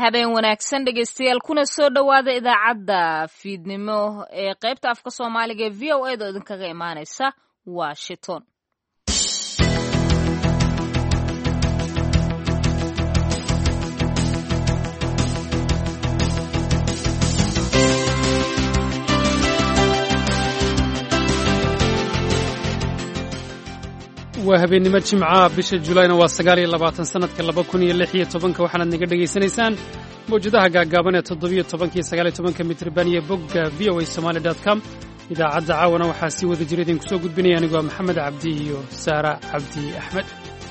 habeen wanaagsan dhegaystayaal kuna soo dhowaada idaacadda fiidnimo ee qaybta afka soomaaliga ee v o a da idinkaga imaanaysa Washington. waa habeennimo jimca bisha Julayna waa 29 sanadka 2016 waxaad naga dhageysanaysaan mowjadaha gaagaaban ee 17 iyo 19 mitirban iyo bogga voasomali.com idaacadda caawana waxaa sii wada jira idinku soo gudbinaya anigu waa Maxamed Cabdi iyo Saara Cabdi Axmed.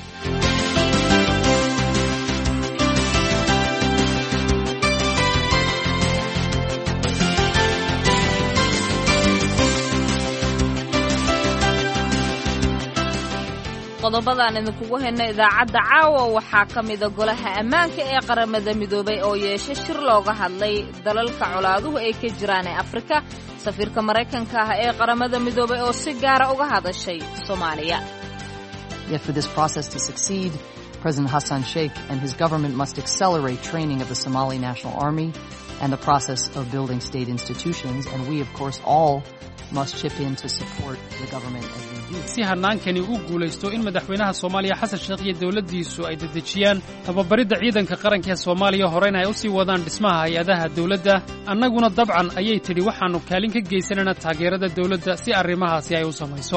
qodobadaan idinkugu hayna idaacadda caawa waxaa ka mida golaha ammaanka ee qaramada midoobay oo yeeshay shir looga hadlay dalalka colaaduhu ay ka jiraan ee Afrika. safiirka Mareykanka ah ee qaramada midoobay oo si gaara uga hadashay Soomaaliya. Yet for this process to succeed, President Hassan Sheikh and his government must accelerate training of the Somali National Army and the process of building state institutions, and we of course all must chip in to support the government as we do. Si hanaankani uu guulaysto in madaxweynaha Soomaaliya Xasan Sheikh iyo dawladdiisu ay dedejiyaan tababaridda ciidanka qaranka ee Soomaaliya horeyna ay u sii wadaan dhismaha hay'adaha dawladda, annaguna dabcan ayay tidhi waxaanu kaalin ka geysanaynaa taageerada dawladda si arrimahaasi ay u samayso.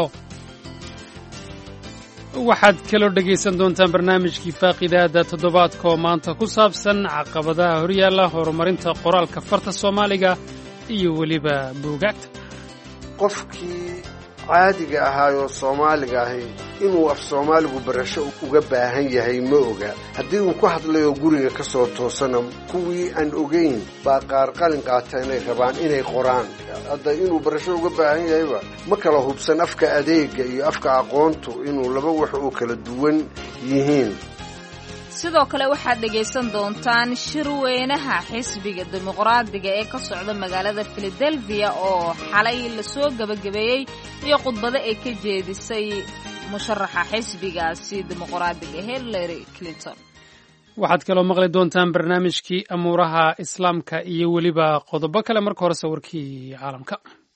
waxaad kaloo dhegaysan doontaan barnaamijkii faaqidaada toddobaadka oo maanta ku saabsan caqabadaha horyaalla horumarinta qoraalka farta Soomaaliga iyo weliba buugaagta. qofkii caadiga ahaayoo Soomaaliga ahay inuu af Soomaaligu barasho uga baahan yahay ma oga. haddii uu ku hadlayo guriga ka soo toosana kuwii aan ogeyn baa qaar qalin qaata inay rabaan inay qoraan. hadda inuu barasho uga baahan yahayba ma kala hubsan afka adeega iyo afka aqoontu inuu laba wax oo kala duwan yihiin. sidoo kale waxaad dhegaysan doontaan shirweynaha xisbiga dimuqraadiga ee ka socda magaalada Philadelphia oo xalay la soo gabagabeeyay iyo khudbado ay ka jeedisay musharaxa xisbigaasi dimuqraadiga Hillary Clinton. waxaad kaloo maqli doontaan barnaamijkii amuuraha islaamka iyo weliba qodobo kale. marka hore sawirkii caalamka.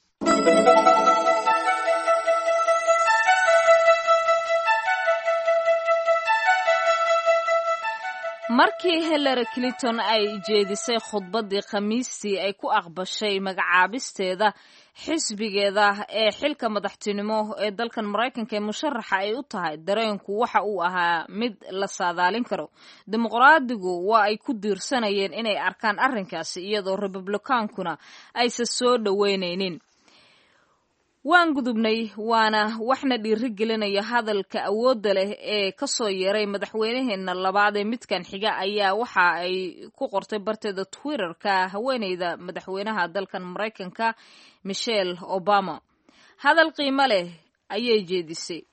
markii Hillary Clinton ay jeedisay khudbadii Khamiistii ay ku aqbashay magacaabisteeda xisbigeeda ee xilka madaxtinimo ee dalkan Mareykanka ee musharaxa ay u tahay, dareenku waxa uu ahaa mid la saadaalin karo. dimuqraadigu waa ay ku diirsanayeen inay arkaan arrinkaasi iyadoo Republicaankuna aysan soo dhaweynaynin. waan gudubnay waana waxna dhiirigelinaya hadalka awoodda leh ee ka soo yeeray madaxweynaheena labaad ee midkan xiga ayaa waxa ay ku qortay barteeda Twitter-ka haweeneyda madaxweynaha dalkan Mareykanka Michelle Obama. hadal qiimo leh ayay jeedisay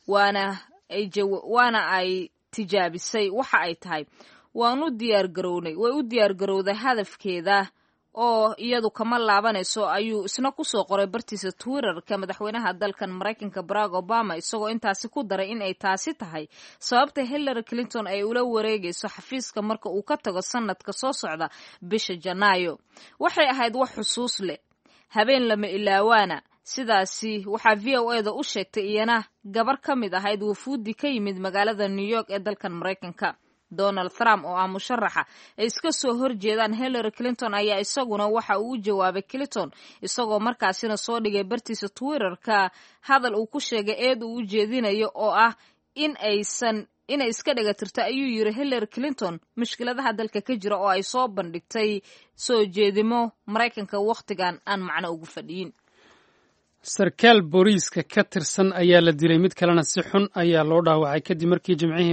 waana ay tijaabisay waxa ay tahay way u diyaar garowday hadafkeeda oo iyadu kama laabanayso ayuu isna ku soo qoray bartiisa Twitter-ka madaxweynaha dalkan Mareykanka Barack Obama, isagoo intaasi ku daray in ay taasi tahay sababta Hillary Clinton ay ula wareegayso xafiiska marka uu ka tago sanadka soo socda bisha Janaayo. waxay ahayd wax xusuus leh, habeen lama ilaawaana. sidaasi waxaa VOA da u sheegtay iyana gabar ka mid ahayd wafuudi ka yimid magaalada New York ee dalkan Mareykanka. Donald Trump oo ah musharaxa ay iska soo horjeedaan Hillary Clinton ayaa isaguna waxa uu u jawaabay Clinton isagoo markaasina soo dhigay bartiisa Twitter-ka hadal uu ku sheegay eed uu u jeedinayo oo ah inay iska dhagatirto ayuu yiri Hillary Clinton mushkiladaha dalka ka jira oo ay soo bandhigtay soo jeedimo Mareykanka waqtigan aan macno ugu fadhiyin. sarkaal booliiska ka tirsan ayaa la dilay, mid kalena si xun ayaa loo dhaawacay kadib markii jimcihii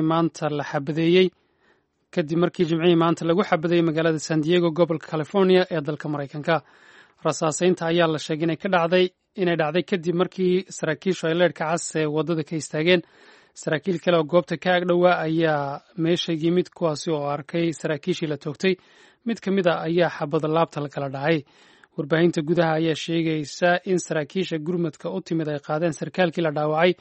maanta lagu xabadeeyey magaalada San Diego gobolka California ee dalka Mareykanka. rasaasaynta ayaa la sheegay inay dhacday kadib markii saraakiishu ay leerka cas ee wadada ka istaageen. saraakiil kale oo goobta ka agdhowaa ayaa meesha yimid kuwaasi oo arkay saraakiishii la toogtay. mid ka mid a ayaa xabada laabta la kala dhacay. warbaahinta gudaha ayaa sheegaysa in saraakiisha gurmadka u timid ay qaadeen sarkaalkii la dhaawacay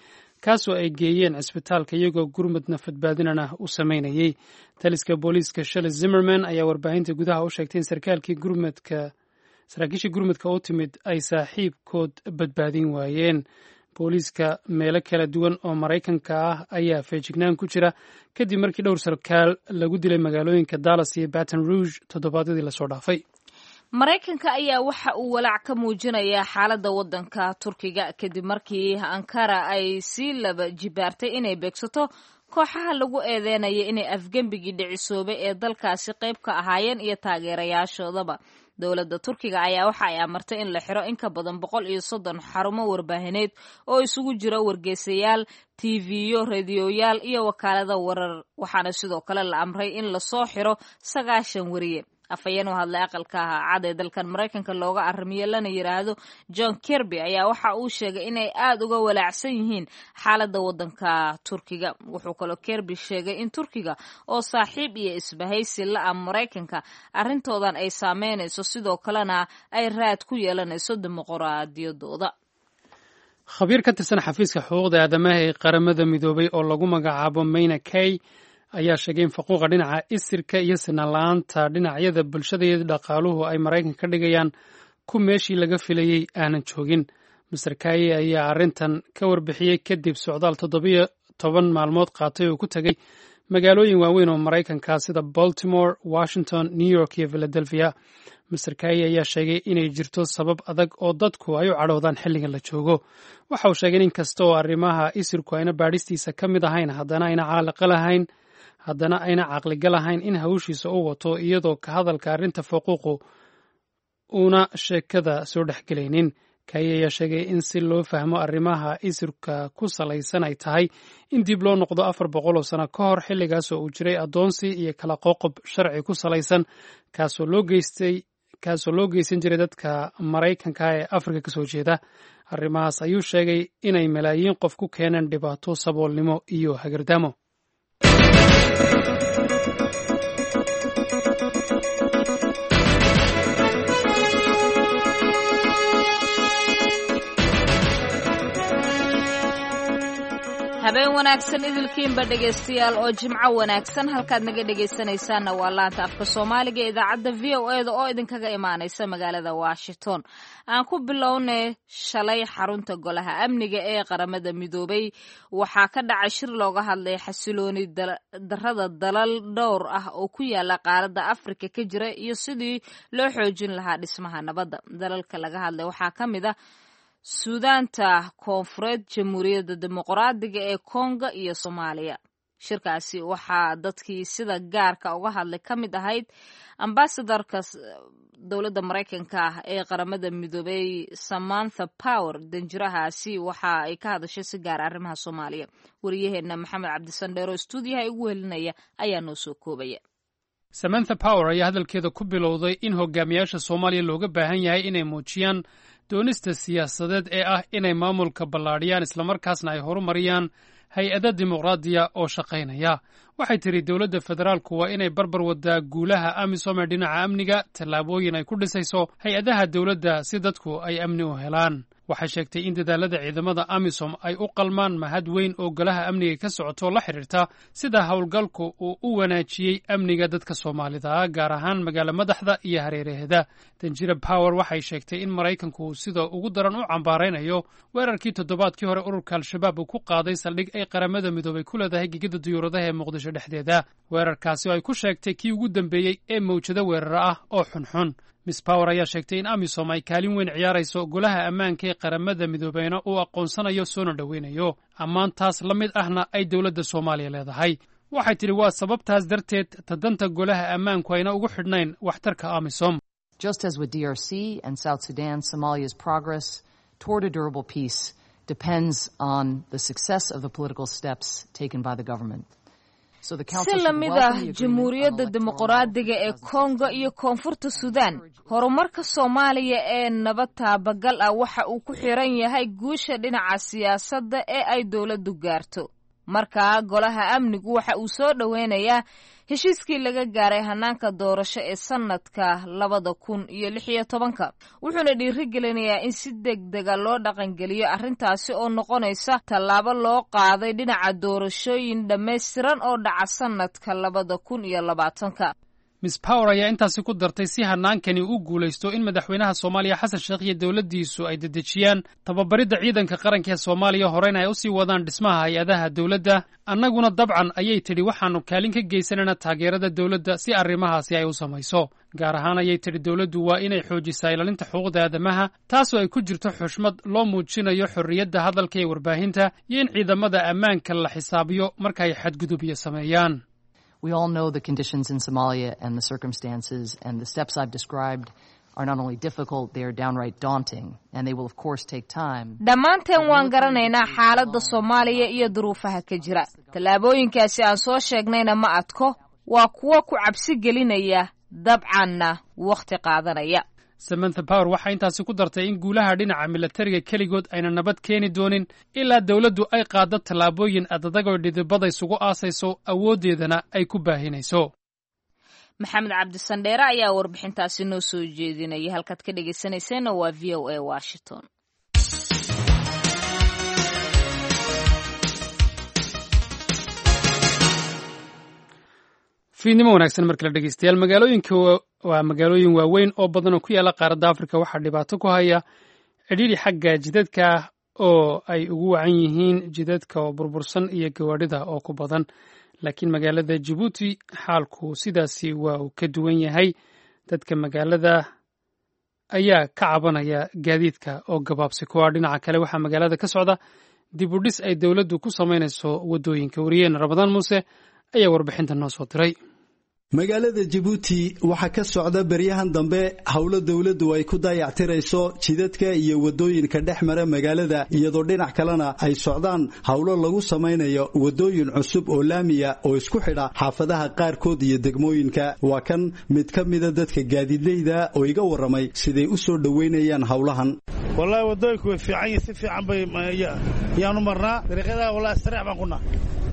kaasoo ay geeyeen cisbitaalka iyagoo gurmad nafadbaadinana u samaynayey. taliska booliiska Shelley Zimmerman ayaa warbaahinta gudaha u sheegtay in saraakiishii gurmadka u timid ay saaxiibkood badbaadin waayeen. booliiska meelo kala duwan oo Maraykanka ah ayaa feejignaan ku jira kadib markii dhowr sarkaal lagu dilay magaalooyinka Dallas iyo Baton Rouge toddobaadyadii lasoo dhaafay. Maraykanka ayaa waxa uu walaac ka muujinayaa xaaladda waddanka Turkiga kadib markii Ankara ay sii laba jibaartay inay beegsato kooxaha lagu eedeynaya inay afgembigii dhicisoobay ee dalkaasi qayb ka ahaayeen iyo taageerayaashoodaba. dowladda Turkiga ayaa waxa ay amartay in la xiro in ka badan 130 xarumo warbaahineed oo isugu jira wargeysayaal, TV-yo, radioyaal iyo wakaalada warar. waxaana sidoo kale la amray in la soo xiro 90 wariye. afayeen u hadlay aqalka cad ee dalkan Maraykanka looga arrimiyo lana yiraahdo John Kirby ayaa waxa uu sheegay inay aad uga walaacsan yihiin xaaladda waddanka Turkiga. wuxuu kaloo Kirby sheegay in Turkiga oo saaxiib iyo isbahaysi la ah Maraykanka arrintoodan ay saameynayso sidoo kalena ay raad ku yeelanayso dimuqraadiyadooda. khabiir ka tirsan xafiiska xuquuqda aadamaha ee qaramada midoobay oo lagu magacaabo Mayna Kay ayaa sheegay in faquuqa dhinaca isirka iyo sinaan-la'aanta dhinacyada bulshada iyo dhaqaaluhu ay Maraykanka ka dhigayaan ku meeshii laga filayey aanan joogin. Mr. Kaye ayaa arrintan ka warbixiyey kadib socdaal 17 maalmood qaatay oo ku tegay magaalooyin waaweyn oo Maraykanka sida Baltimore, Washington, New York iyo Philadelphia. Mr. Kaye ayaa sheegay inay jirto sabab adag oo dadku ay u cadhoodaan xilligan la joogo. waxa uu sheegay in kasta oo arrimaha isirku ayna baadhistiisa ka mid ahayn haddana ayna caqligal ahayn in hawshiisa u wato iyadoo ka hadalka arrinta faquuqu uuna sheekada soo dhexgelaynin. Kaye ayaa sheegay in si loo fahmo arrimaha isirka ku salaysan ay tahay in dib loo noqdo 400 sano ka hor xilligaasoo uu jiray addoonsi iyo kala qoqob sharci ku salaysan kaasoo loo geysan jiray dadka Maraykanka ee Afrika ka soo jeeda. arrimahaas ayuu sheegay inay malaayiin qof ku keeneen dhibaato, saboolnimo iyo hagardaamo. habeen wanaagsan idilkiinba dhegaystayaal oo jimco wanaagsan halkaad naga dhegaysanaysaanna waa laanta afka Soomaaliga ee idaacadda VOA oo idinkaga imaanaysa magaalada Washington. aan ku bilownay shalay xarunta golaha amniga ee qaramada midoobay waxaa ka dhacay shir looga hadlay xasilooni darrada dalal dhowr ah oo ku yaala qaaradda Afrika ka jira iyo sidii loo xoojin lahaa dhismaha nabadda. dalalka laga hadlay waxaa ka mid ah Suudaanta Koonfureed, Jamhuuriyadda Dimuqraadiga ee Kongo iyo Soomaaliya. shirkaasi waxaa dadkii sida gaarka uga hadlay ka mid ahayd ambassadorka dowladda Maraykanka ee qaramada midoobay Samantha Power. danjirahaasi waxa ay ka hadashay si gaar arrimaha Soomaaliya. wariyaheena Maxamed Cabdisandheero stuudiyaha ugu helinaya ayaa noo soo koobaya. Samantha Power ayaa hadalkeeda ku bilowday in hogaamiyaasha Soomaaliya looga baahan yahay inay muujiyaan doonista siyaasadeed ee ah inay maamulka ballaadhiyaan islamarkaasna ay horumariyaan hay-ada dimuqraadiya oo shaqaynaya. waxay tiri dowladda federaalku waa inay barbar wadaa guulaha AMISOM ee dhinaca amniga, tallaabooyin ay ku dhisayso hay-adaha dowladda si dadku ay amni u helaan. waxay sheegtay in dadaalada ciidamada AMISOM ay u qalmaan mahad weyn oo golaha amniga ka socoto la xiriirta sida howlgalku uu u wanaajiyey amniga dadka Soomaalida gaar ahaan magaalo madaxda iyo hareeraheeda. danjira Power waxay sheegtay in Maraykanku sida ugu daran u cambaaraynayo weerarkii toddobaadkii hore ururka Al-Shabaab uu ku qaaday saldhig ay qaramada midoobay ku leedahay gegida diyuuradaha ee Muqdisho dhexdeeda. weerarkaasi oo ay ku sheegtay kii ugu dambeeyey ee mawjado weerar ah oo xunxun. Miss Power ayaa sheegtay in AMISOM ay kaalin weyn ciyaarayso golaha ammaanka ee qaramada midoobeyna uu aqoonsanayo soona dhoweynayo. ammaantaas la mid ahna ay dowladda Soomaaliya leedahay. waxay tiri waa sababtaas darteed tadanta golaha ammaanku ayna ugu xidhnayn waxtarka AMISOM. Just as with DRC and South Sudan, Somalia's progress toward a durable peace depends on the success of the political steps taken by the government. si lamid ah Jamhuuriyadda Dimuqraadiga ee Kongo iyo Koonfurta Suudaan, horumarka Soomaaliya ee nabad taabagal ah waxa uu ku xiran yahay guusha dhinaca siyaasadda ee ay dowladdu gaarto. markaa golaha amnigu waxa uu soo dhoweynayaa heshiiskii laga gaaray hanaanka doorasho ee sanadka 2016 wuxuuna dhiirigelinayaa in si degdega loo dhaqangeliyo arrintaasi oo noqonaysa tallaabo loo qaaday dhinaca doorashooyin dhammaystiran oo dhaca sanadka 2020. Miss Power ayaa intaasi ku dartay si hanaankani u guulaysto in madaxweynaha Soomaaliya Xasan Sheekh iyo dawladdiisu ay dedejiyaan tababaridda ciidanka qaranka ee Soomaaliya horeyna ay u sii wadaan dhismaha hay'adaha dawladda. Annaguna dabcan ayay tidhi waxaanu kaalin ka geysanana taageerada dawladda si arrimahaasi ay u samayso. Gaar ahaan ayay tidhi dawladdu waa inay xoojisaa ilaalinta xuquuqda aadamaha taasoo ay ku jirto xushmad loo muujinayo xorriyadda hadalka ee warbaahinta iyo in ciidamada ammaanka la xisaabiyo marka ay xadgudubyo sameeyaan. We all know the conditions in Somalia and the circumstances, and the steps I've described are not only difficult, they are downright daunting, and they will of course take time. Dhammaanteen waan garanaynaa xaaladda Soomaaliya iyo duruufaha ka jira. Tallaabooyinkaasi aan soo sheegnayna ma adko, waa kuwa ku cabsi gelinaya, dabcanna waqti qaadanaya. Samantha Power waxay intaasi ku dartay in guulaha dhinaca militariga keligood ayna nabad keeni doonin ilaa dawladdu ay qaado tallaabooyin adag oo dhidibada isugu aasayso awoodeedana ay ku baahinayso. Maxamed Cabdi Sandheere ayaa warbixintaasi noo soo jeedinaya halkaad ka dhageysanayseena waa VOA Washington. fiidnimo wanaagsan markale dhegeystayaal magaalooyinka waa magaalooyin waaweyn oo badan oo ku yaala qaaradda Afrika waxaa dhibaato ku haya cidhiidhi xagga jidadka oo ay ugu wacan yihiin jidadka oo burbursan iyo gawaadhida oo ku badan laakiin magaalada Djibouti xaalku sidaasi waa uu ka duwan yahay dadka magaalada ayaa ka cabanaya gaadiidka oo gabaabsi kuwa dhinaca kale waxaa magaalada ka socda dib u dhis ay dawladdu ku samaynayso wadooyinka wariyeen Ramadaan Muuse ayaa warbixinta noo soo diray. magaalada Djibouti waxa ka socda baryahan dambe hawlo dawladdu ay ku dayactirayso jidadka iyo wadooyinka dhexmara magaalada iyadoo dhinac kalena ay socdaan hawlo lagu samaynayo wadooyin cusub oo laamiya oo isku xidha xaafadaha qaarkood iyo degmooyinka waa kan mid ka mid ah dadka gaadiidleyda oo iga waramay siday u soo dhaweynayaan hawlahan. wallahi wadooyinku way fiican yihiin si fiican bay yaanu marnaa dariiqada wallahi sariic baan kuna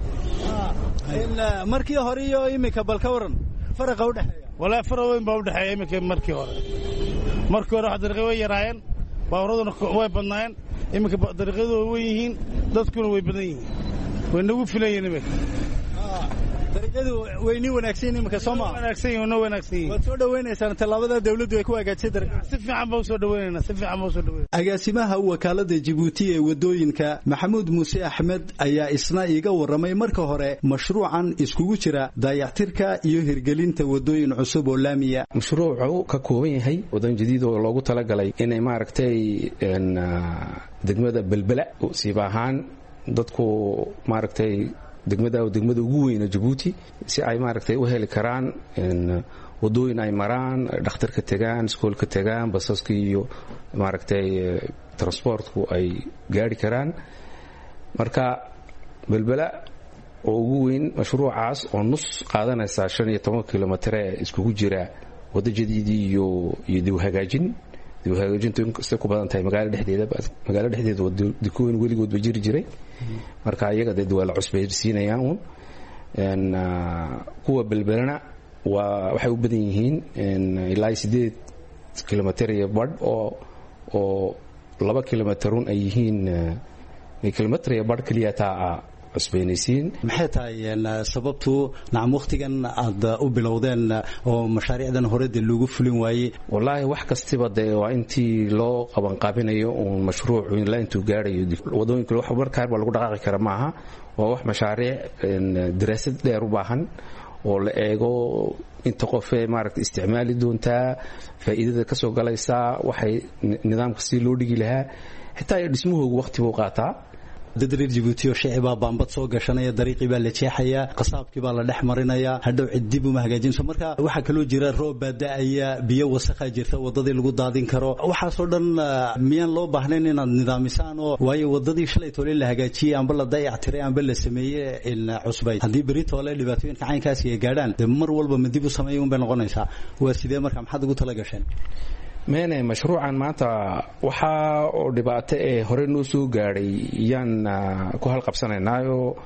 markii hore iyo imika bal ka waran faraqa u dhaxeeya wallahi faraqa weyn baa u dhaxeeya imika markii hore waxa dariiqada way yaraayeen baaburaduna way badnaayeen imika dariiqadu way yihiin dadkuna way badan yihiin way nagu filayeen imika dariiqadu way ni wanaagsan imika Soomaaliya wanaagsan waad soo dhaweynaysaa tallaabada dawladdu ay ku hagaajisay dariiqada si fiican baa soo dhaweynayna agaasimaha wakaalada Djibouti ee wadooyinka Maxamuud Muuse Axmed ayaa isna iga waramay marka hore mashruucan iskugu jira dayactirka iyo hirgelinta wadooyin cusub oo laamiya. mashruucu ka kooban yahay wadooyin jadiid oo loogu talagalay inay maaragtay degmada Belbela siibahan dadku maaragtay degmada ugu weyn ee Djibouti si ay maaragtay u heli karaan wadooyin ay maraan dhakhtarka tagaan iskoolka tagaan basaska iyo maaragtay transportku ay gaari karaan marka Belbela oo ugu weyn mashruucaas oo nus qaadanaysa 15 kilomitir iskugu jira wada jadiid iyo dib u hagaajintu inkastoo ku badan tahay magaalada dhexdeeda wadooyin weligood jiri jiray marka iyaga dad wala cusbeysiinayaan kuwa Belbelana waxay u badan yihiin ilaa 8 kilomitir iyo badh oo 2 kilomitir ay yihiin kilomitir iyo badh kaliya taa cusbeenaysiin. maxay tahay sababtu nacam waqtigan aad u bilowdeen oo mashaariicdan hore lagu fulin waayay? wallahi wax kastiba waa intii loo qaban qaabinayo oo mashruucu in la intuu gaarayo wadooyinka wax markaa lagu dhaqaaqi kara maaha waa wax mashaariic daraasad dheer u baahan oo la eego inta qof ee maaragtay isticmaali doonta faa'iidada ka soo galaysa waxay nidaamka si loo dhigi lahaa xitaa dhismuhu waqti buu qaataa. dad reer Djibouti oo shacab baanbad soo gashanaya dariiqii baa la jeexaya qasaabkii baa la dhex marinaya hadhow cidib uma hagaajinso marka waxa kale oo jira roob baadaaya biyo wasakh jirta wadadii lagu daadin karo waxa soo dhan miyaan loo baahnayn inaad nidaamisaan oo waayo wadadii shalay toole la hagaajiyay amba la dayactiray amba la sameeyay in cusbay hadii bari toole dhibaatooyinka caynkaas ay gaadhaan mar walba madib u sameeyay bay noqonaysaa waa sidee marka maxaad ugu tala gasheen? meena mashruucan maanta waxa oo dhibaato ee hore noo soo gaaray yaan ku halqabsanaynaayo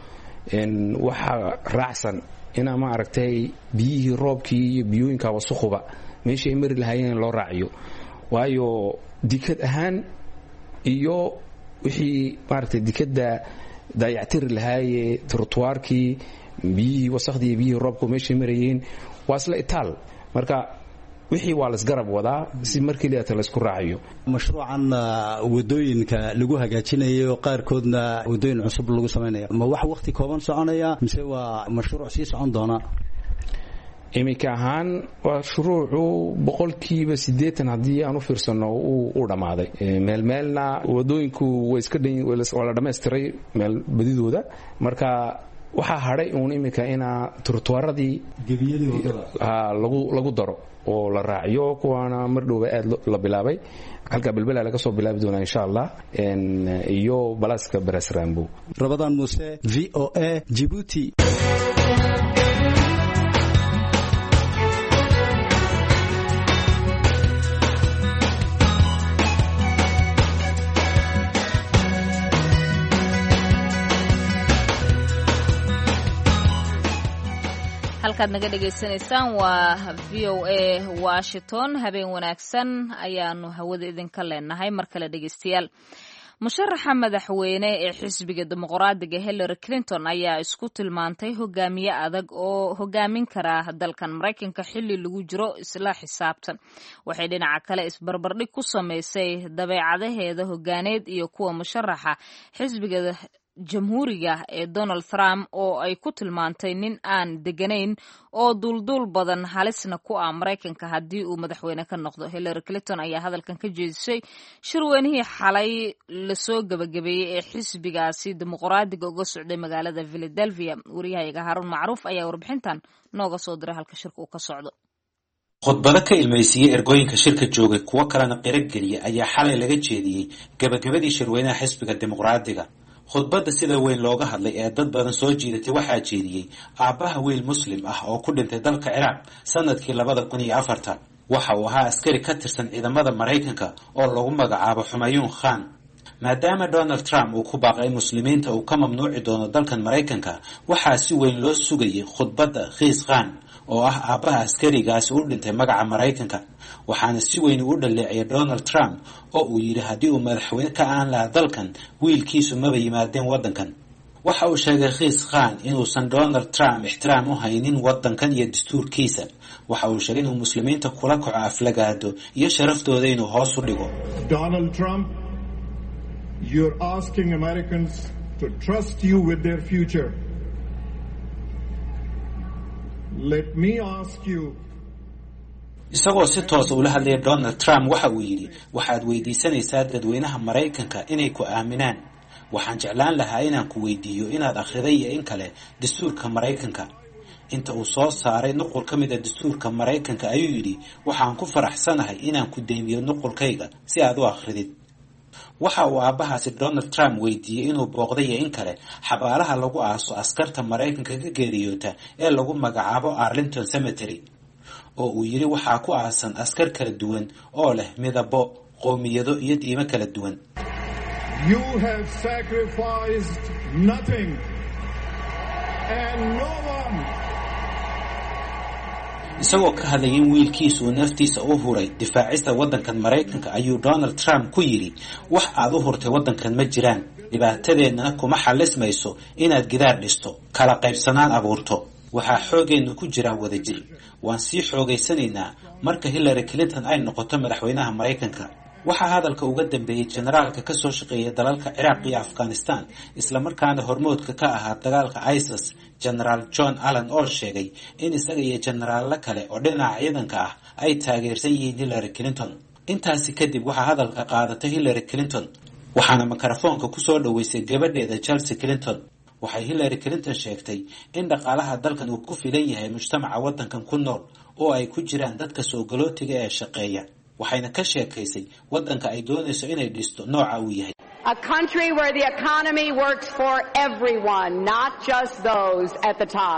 waxa raacsan ina ma aragtay biyihii roobkii iyo biyooyinka wasakhuba meeshii ay mari lahaayeen loo raaciyo waayo dikad ahaan iyo wixii maaragtay dikada dayactir lahaayee trotuarkii biyihii wasakhdii iyo biyihii roobku meeshii marayeen waa isla itaal marka wixii waa la isgarab wadaa si markii la isku raaciyo mashruucan wadooyinka lagu hagaajinayo qaarkoodna wadooyin cusub lagu sameeyo ma wax waqti kooban soconaya mise waa mashruuc sii socon doona imika ahaan waa shuruucu 80% haddii aan u fiirsano uu dhamaaday meelna wadooyinku way iska la dhammaystiray meel badidooda marka waxaa hadhay uun imika ina trotuaradii lagu daro oo la raaciyo kuwaana mar dhowba aad la bilaabay halka bilbala laga soo bilaabi doonaa insha Allah iyo balaaska Barasrambo Ramadan Muse VOA Djibouti halkaad naga dhageysanaysaan waa VOA Washington habeen wanaagsan ayaanu hawada idinka leenahay mar kale dhageystayaal musharaxa madaxweyne ee xisbiga dimuqraadiga Hillary Clinton ayaa isku tilmaantay hogaamiye adag oo hogaamin kara dalkan Mareykanka xilli lagu jiro isla xisaabtan waxay dhinaca kale isbarbardhig ku sameysay dabeecadaheeda hogaaneed iyo kuwa musharaxa xisbiga jamhuuriga ee Donald Trump oo ay ku tilmaantay nin aan deganayn oo duldul badan halisna ku ah Mareykanka haddii uu madaxweyne ka noqdo Hillary Clinton ayaa hadalkan ka jeedisay shirweynihii xalay la soo gabagabeeyay ee xisbigaasi dimuqraadiga uga socday magaalada Philadelphia wariyaha Harun Macruuf ayaa warbixintan nooga soo diray halka shirku uu ka socdo khudbado ka ilmeysiyay ergooyinka shirka joogay kuwa kalena qirag geliya ayaa xalay laga jeediyay gabagabadii shirweynaha xisbiga dimuqraadiga khudbada sida weyn looga hadlay ee dad badan soo jiidatay waxaa jeediyey aabaha wiil muslim ah oo ku dhintay dalka Ciraaq sanadkii 2004 waxa uu ahaa askari ka tirsan ciidamada Mareykanka oo lagu magacaabo Humayun Khan maadaama Donald Trump uu ku baaqay muslimiinta uu ka mamnuuci doono dalkan Mareykanka waxaa si weyn loo sugayay khudbada Khiis Khan oo ah aabaha askarigaasi u dhintay magaca Mareykanka waxaana si weyn u dhaleecay Donald Trump oo uu yiri hadii uu madaxweyne ka aan lahaa dalkan wiilkiisu maba yimaadeen wadankan waxa uu sheegay Khiis Khan inuusan Donald Trump ixtiraam u haynin wadankan iyo dastuurkiisa waxa uu sheegay inuu muslimiinta kula kaco aflagaado iyo sharaftooda inuu hoos u dhigo Donald Trump, you're asking Americans to trust you with their future. Let me ask you isagoo si toos ula hadlay Donald Trump waxa uu yiri waxaad weydiisanaysaa dadweynaha Mareykanka inay ku aaminaan waxaan jeclaan lahaa inaan ku weydiiyo inaad akhriday in kale dastuurka Mareykanka inta uu soo saaray nuqul ka mid ah dastuurka Mareykanka ayuu yiri waxaan ku faraxsanahay inaan ku deemiyo nuqulkayga si aad u akhridid waxa uu aabahaasi Donald Trump weydiiyay inuu booqday in kale xabaalaha lagu aaso askarta Mareykanka ka geeriyoota ee lagu magacaabo Arlington Cemetery oo uu yiri waxa ku aasan askar kala duwan oo leh midabo qoomiyado iyo diimo kala duwan you have sacrificed nothing and no one isagoo ka hadlayay wiilkiisu naftiisa u huray difaacista wadankan Mareykanka ayuu Donald Trump ku yiri wax aad u hurtay wadankan ma jiraan dhibaatadeena kuma xalismayso inaad gidaar dhisto kala qaybsanaan abuurto waxa xoogeenu ku jira wadajir waan sii xoogeysanaynaa marka Hillary Clinton ay noqoto madaxweynaha Mareykanka waxa hadalka uga dambeeyay generaalka ka soo shaqeeyay dalalka Ciraaq iyo Afghanistan isla markaana hormoodka ka ahaa dagaalka ISIS General John Allen oo sheegay in isaga iyo generaalada kale oo dhinaca ciidanka ah ay taageersan yihiin Hillary Clinton intaasi kadib waxa hadalka qaadatay Hillary Clinton waxaana mikrofoonka ku soo dhaweysay gabadheeda Chelsea Clinton waxay Hillary Clinton sheegtay in dhaqaalaha dalkan uu ku filan yahay mujtamaca wadankan ku nool oo ay ku jiraan dadka soo galootiga ee shaqeeya waxayna ka sheekaysay wadanka ay doonayso inay dhisto nooca uu yahay a country where the economy works for everyone not just those at the top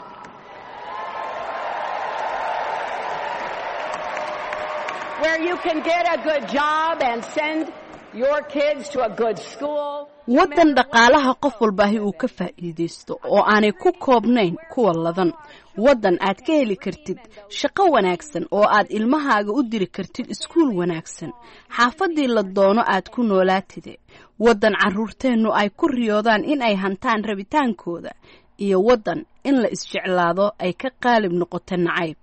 where you can get a good job and send your kids to a good school waddan dhaqaalaha qof walbaahi uu ka faa'iidaysto oo aanay ku koobnayn kuwa ladan, waddan aad ka heli kartid shaqo wanaagsan oo aad ilmahaaga u diri kartid iskuul wanaagsan, xaafaddii la doono aad ku noolaatide, waddan carruurteennu ay ku riyoodaan in ay hantaan rabitaankooda, iyo waddan in la isjeclaado ay ka qaalib noqoto nacayb.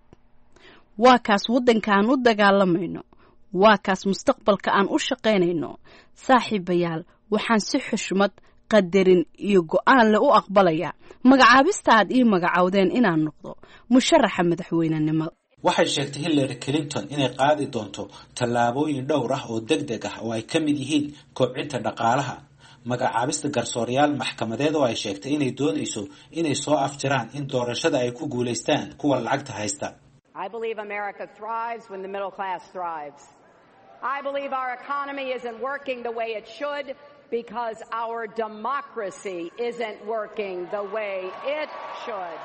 waa kaas waddanka aan u dagaalamayno, waa kaas mustaqbalka aan u shaqaynayno. saaxiibayaal, waxaan si xushmad, qadarin iyo go'aan leh u aqbalayaa magacaabista aad ii magacowdeen inaan noqdo musharaxa madaxweynenimo. waxay sheegtay Hillary Clinton inay qaadi doonto tallaabooyin dhowr ah oo degdeg ah oo ay ka mid yihiin kobcinta dhaqaalaha, magacaabista garsoorayaal maxkamadeed oo ay sheegtay inay doonayso inay soo afjaraan in doorashada ay ku guulaystaan kuwa lacagta haysta. I believe America thrives when the middle class thrives. I believe our economy isn't working the way it should because our democracy isn't working the way it should.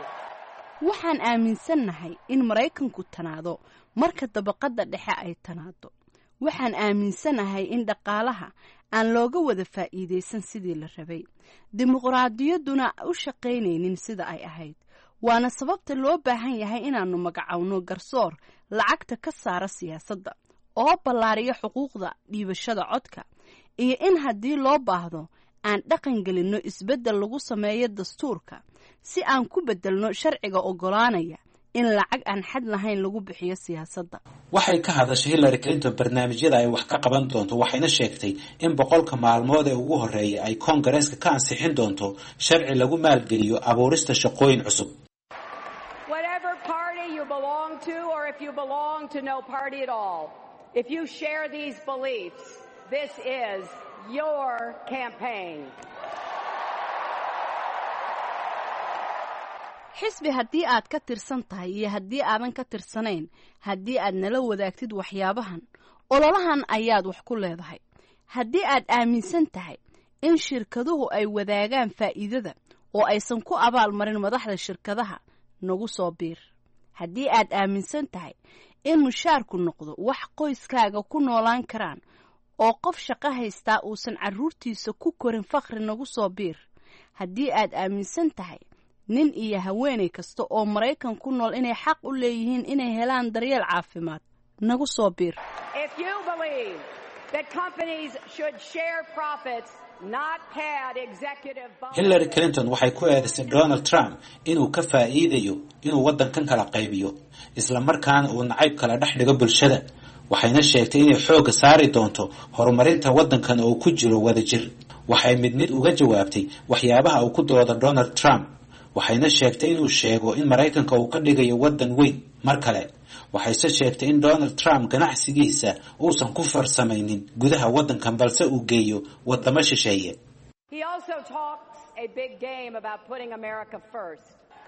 waxaan aaminsannahay in Maraykanku tanaado marka dabaqada dhexe ay tanaado. waxaan aaminsanahay in dhaqaalaha aan looga wada faa'iideysan sidii la rabay, dimuqraadiyadduna u shaqaynaynin sida ay ahayd. waana sababta loo baahan yahay inaannu magacowno garsoor lacagta ka saara siyaasadda oo ballaariya xuquuqda dhiibashada codka, iyo in haddii loo baahdo aan dhaqan gelinno isbeddel lagu sameeyo dastuurka si aan ku beddelno sharciga oggolaanaya in lacag aan xad lahayn lagu bixiyo siyaasadda. waxay ka hadashay Hillary Clinton barnaamijyada ay wax ka qaban doonto, waxayna sheegtay in 100 maalmood ee ugu horeeyay ay Koongareeska ka ansixin doonto sharci lagu maalgeliyo abuurista shaqooyin cusub. Whatever party you belong to, or if you belong to no party at all, if you share these beliefs, this is your campaign. xisbi haddii aad ka tirsan tahay iyo haddii aadan ka tirsanayn, haddii aad nala wadaagtid waxyaabahan, ololahan ayaad wax ku leedahay. haddii aad aaminsan tahay in shirkaduhu ay wadaagaan faa'iidada oo aysan ku abaalmarin madaxda shirkadaha, nagu soo biir. haddii aad aaminsan tahay in mushaarku noqdo wax qoyskaaga ku noolaan karaan oo qof shaqo haystaa uusan carruurtiisa ku korin faqri, nagu soo biir. haddii aad aaminsan tahay nin iyo haweeney kasta oo Maraykan ku nool inay xaq u leeyihiin inay helaan daryeel caafimaad, nagu soo biir. If you believe that companies should share profits, not pad executive bonuses. Hillary Clinton waxay ku eedeysay Donald Trump inuu ka faa'iidayo inuu waddankan kala qaybiyo, isla markaana uu nacayb kala dhex dhigo bulshada. waxayna sheegtay inay xooga saari doonto horumarinta waddankan oo ku jiro wadajir. waxay mid uga jawaabtay waxyaabaha uu ku doodo Donald Trump. waxayna sheegtay inuu sheego in Maraykanka uu ka dhigayo waddan weyn mar kale. waxayse sheegtay in Donald Trump ganacsigiisa uusan ku farsamaynin gudaha waddankan balse uu geeyo waddamo shisheeye. He also talks a big game about putting America first.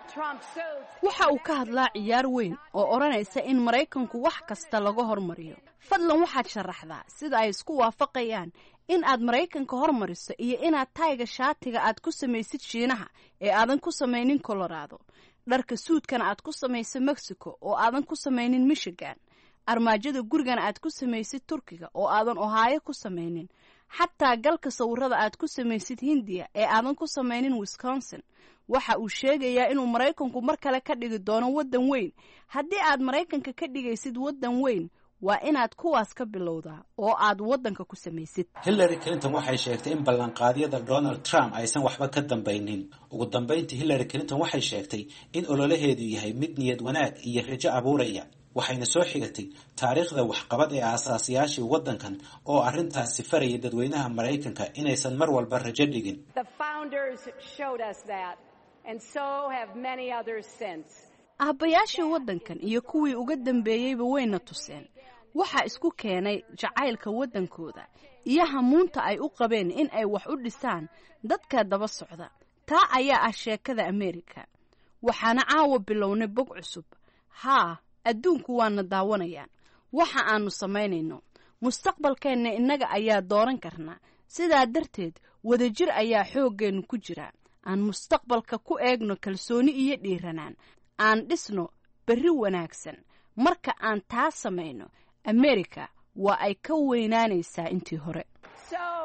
waxa uu ka hadlaa ciyaar weyn oo oranaysa in Maraykanku wax kasta laga hormariyo. fadlan waxaad sharaxdaa sida ay isku waafaqayaan in aad Maraykanka hormariso iyo inaad tayga shaatiga aad ku samaysid Shiinaha ee aadan ku samaynin Colorado, dharka suudkana aad ku samayso Mexico oo aadan ku samaynin Michigan, armaajada gurigana aad ku samaysid Turkiga oo aadan Ohio ku samaynin, xataa galka sawirada aad ku samaysid Hindiya ee aadan ku samaynin Wisconsin. waxa uu sheegayaa inuu Maraykanku mar kale ka dhigi doono waddan weyn. haddii aad Maraykanka ka dhigaysid waddan weyn, waa inaad kuwaas ka bilowdaa oo aad waddanka ku samaysid. Hillary Clinton waxay sheegtay in ballanqaadyada Donald Trump aysan waxba ka dambaynin. ugu dambeyntii Hillary Clinton waxay sheegtay in ololaheedu yahay mid niyad wanaag iyo rajo abuuraya. waxayna soo xigatay taariikhda waxqabad ee aasaasiyaashii waddankan oo arrintaasi farayay dadweynaha Maraykanka inaysan mar walba rajo dhigin. The founders showed us that, and so have many others since. aabbayaashii waddankan iyo kuwii uga dambeeyeyba wayna tuseen. waxa isku keenay jacaylka waddankooda iyo hamuunta ay u qabeen in ay wax u dhisaan dadka daba socda. taa ayaa ah sheekada Ameerika. waxaana caawa bilownay bog cusub. adduunku waana daawanayaan waxa aanu samaynayno. mustaqbalkeenna innaga ayaa dooran karnaa. sidaa darteed wadajir ayaa xooggeenu ku jira. aan mustaqbalka ku eegno kalsooni iyo dhiiranaan. aan dhisno berri wanaagsan. marka aan taa samayno, Ameerika waa ay ka weynaanaysaa intii hore. So let's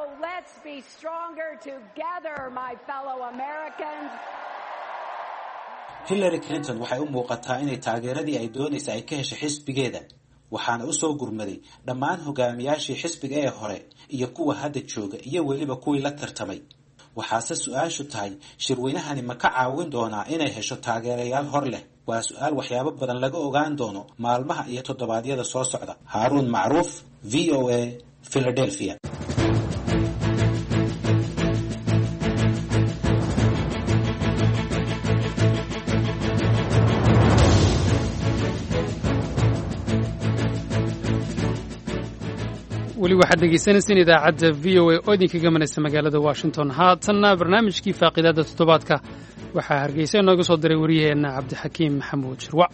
Let's be stronger together, my fellow Americans. Hillary Clinton waxay u muuqataa inay taageeradii ay doonaysa ay ka heshay xisbigeeda, waxaana u soo gurmaday dhammaan hogaamiyaashii xisbiga ee hore iyo kuwa hadda jooga iyo weliba kuwii la tartamay. waxaase su-aashu tahay shirweynahani ma ka caawin doonaa inay hesho taageerayaal hor leh? waa su-aal waxyaabo badan laga ogaan doono maalmaha iyo toddobaadyada soo socda. Haaruun Macruuf, VOA, Philadelphia. weli waxaad dhegaysanayseen idaacadda v o a oo idinkaga manaysa magaalada washington. haatanna barnaamijkii faaqidaadda toddobaadka waxaa hargeysa inooga soo diray wariyaheenna cabdixakiim maxamuud shirwac.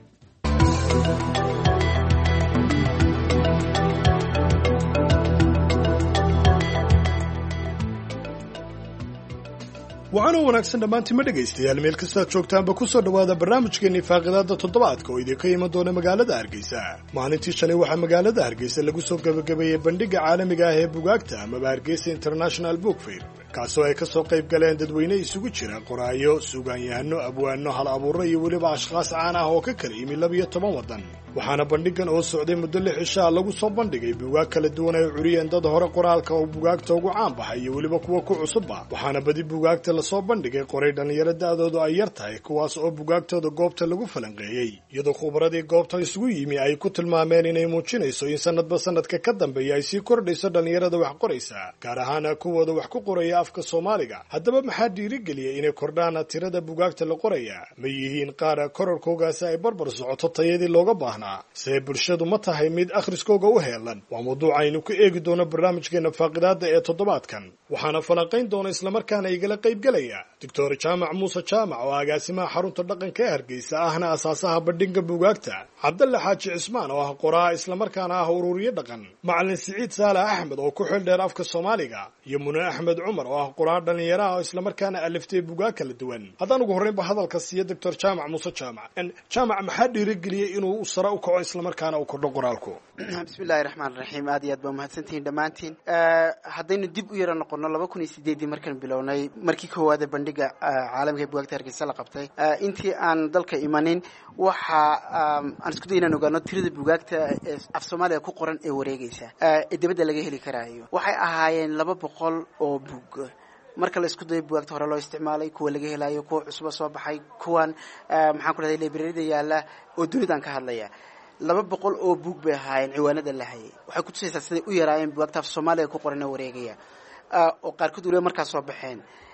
waxaana wanaagsan dhammaantiinma dhegaystayaal meel kastaad joogtaanba ku soo dhowaada barnaamijkeennii faaqidaadda toddobaadka oo idinka iman doona magaalada hargeysa. maalintii shalay waxaa magaalada hargeysa lagu soo gabagabeeyey bandhigga caalamiga ah ee bugaagta amaba hargeysa international book fair, kaasoo ay ka soo qayb galeen dadweyne isugu jira qoraayo, suugaanyahano, abwaano, hal abuuro iyo weliba ashkhaas caan ah oo ka kala yimi 12 waddan. waxaana bandhiggan oo socday muddo 6 cisho ah lagu soo bandhigay buugaag kala duwan ay curiyeen dad hore qoraalka oo bugaagta ugu caan baxay iyo weliba kuwa ku cusubba. waxaana badi bugaagta lasoo bandhigay qoray dhallinyaro da'doodu ay yar tahay, kuwaas oo bugaagtooda goobta lagu falanqeeyey, iyadoo khubradii goobta isugu yimi ay ku tilmaameen inay muujinayso in sanadba sanadka ka dambeeya ay sii kordhayso dhallinyarada wax qoraysa, gaar ahaana kuwooda wax ku qoraya afka Soomaaliga. haddaba maxaa dhiirigeliyay inay kordhaan tirada bugaagta la qoraya? ma yihiin qaar kororkoogaasi ay barbar socoto tayadii looga baahnaa? see bulshadu ma tahay mid akhriskooga u heelan? waa mawduuc aynu ku eegi doono barnaamijkeena faaqidaadda ee toddobaadkan, waxaana falanqayn doona islamarkaana igala qaybgelaya doctor jaamac muuse jaamac oo agaasimaha xarunta dhaqanka ee Hargeysa ahna asaasaha bandhigga bugaagta, cabdalle xaaji cismaan oo ah qoraa islamarkaana ah ururiye dhaqan, macalin siciid saalax axmed oo ku xil dheer afka Soomaaliga, iyo mune axmed cumar oo ah qoraa dhalinyaro ah oo islamarkaana aliftay bugaag kala duwan. haddaan ugu horreynba hadalka siiyo doctor jaamac muuse jaamac. jaamac, maxaa dhiirigeliyey inuu sare u kaco islamarkaana uu kordho qoraalku? bismillahi raxmaan raxiim. aad iyo aad baa mahadsantihiin dhammaantiin. haddaynu dib u yara noqono 2008 markaan bilownay markii koowaad bandhigga caalamiga ee bugaagta Hargeysa la qabtay, intii aan dalka imanin waxa aan isku daynaa ogaano tirada bugaagta af Soomaaliya ku qoran ee wareegaysa ee dibadda laga heli karaayo. waxay ahaayeen 200 oo bug. marka la isku dayo bugaagta hore loo isticmaalay, kuwa laga helayo, kuwa cusub soo baxay, kuwan maxaan ku dhahay library-da yaala oo dunidan ka hadlaya, 200 oo bug bay ahaayeen ciwaanada la hayay. waxay ku tusaysaa siday u yaraayeen bugaagta af Soomaaliya ku qoran ee wareegaya oo qaarkood waliba markaas soo baxeen.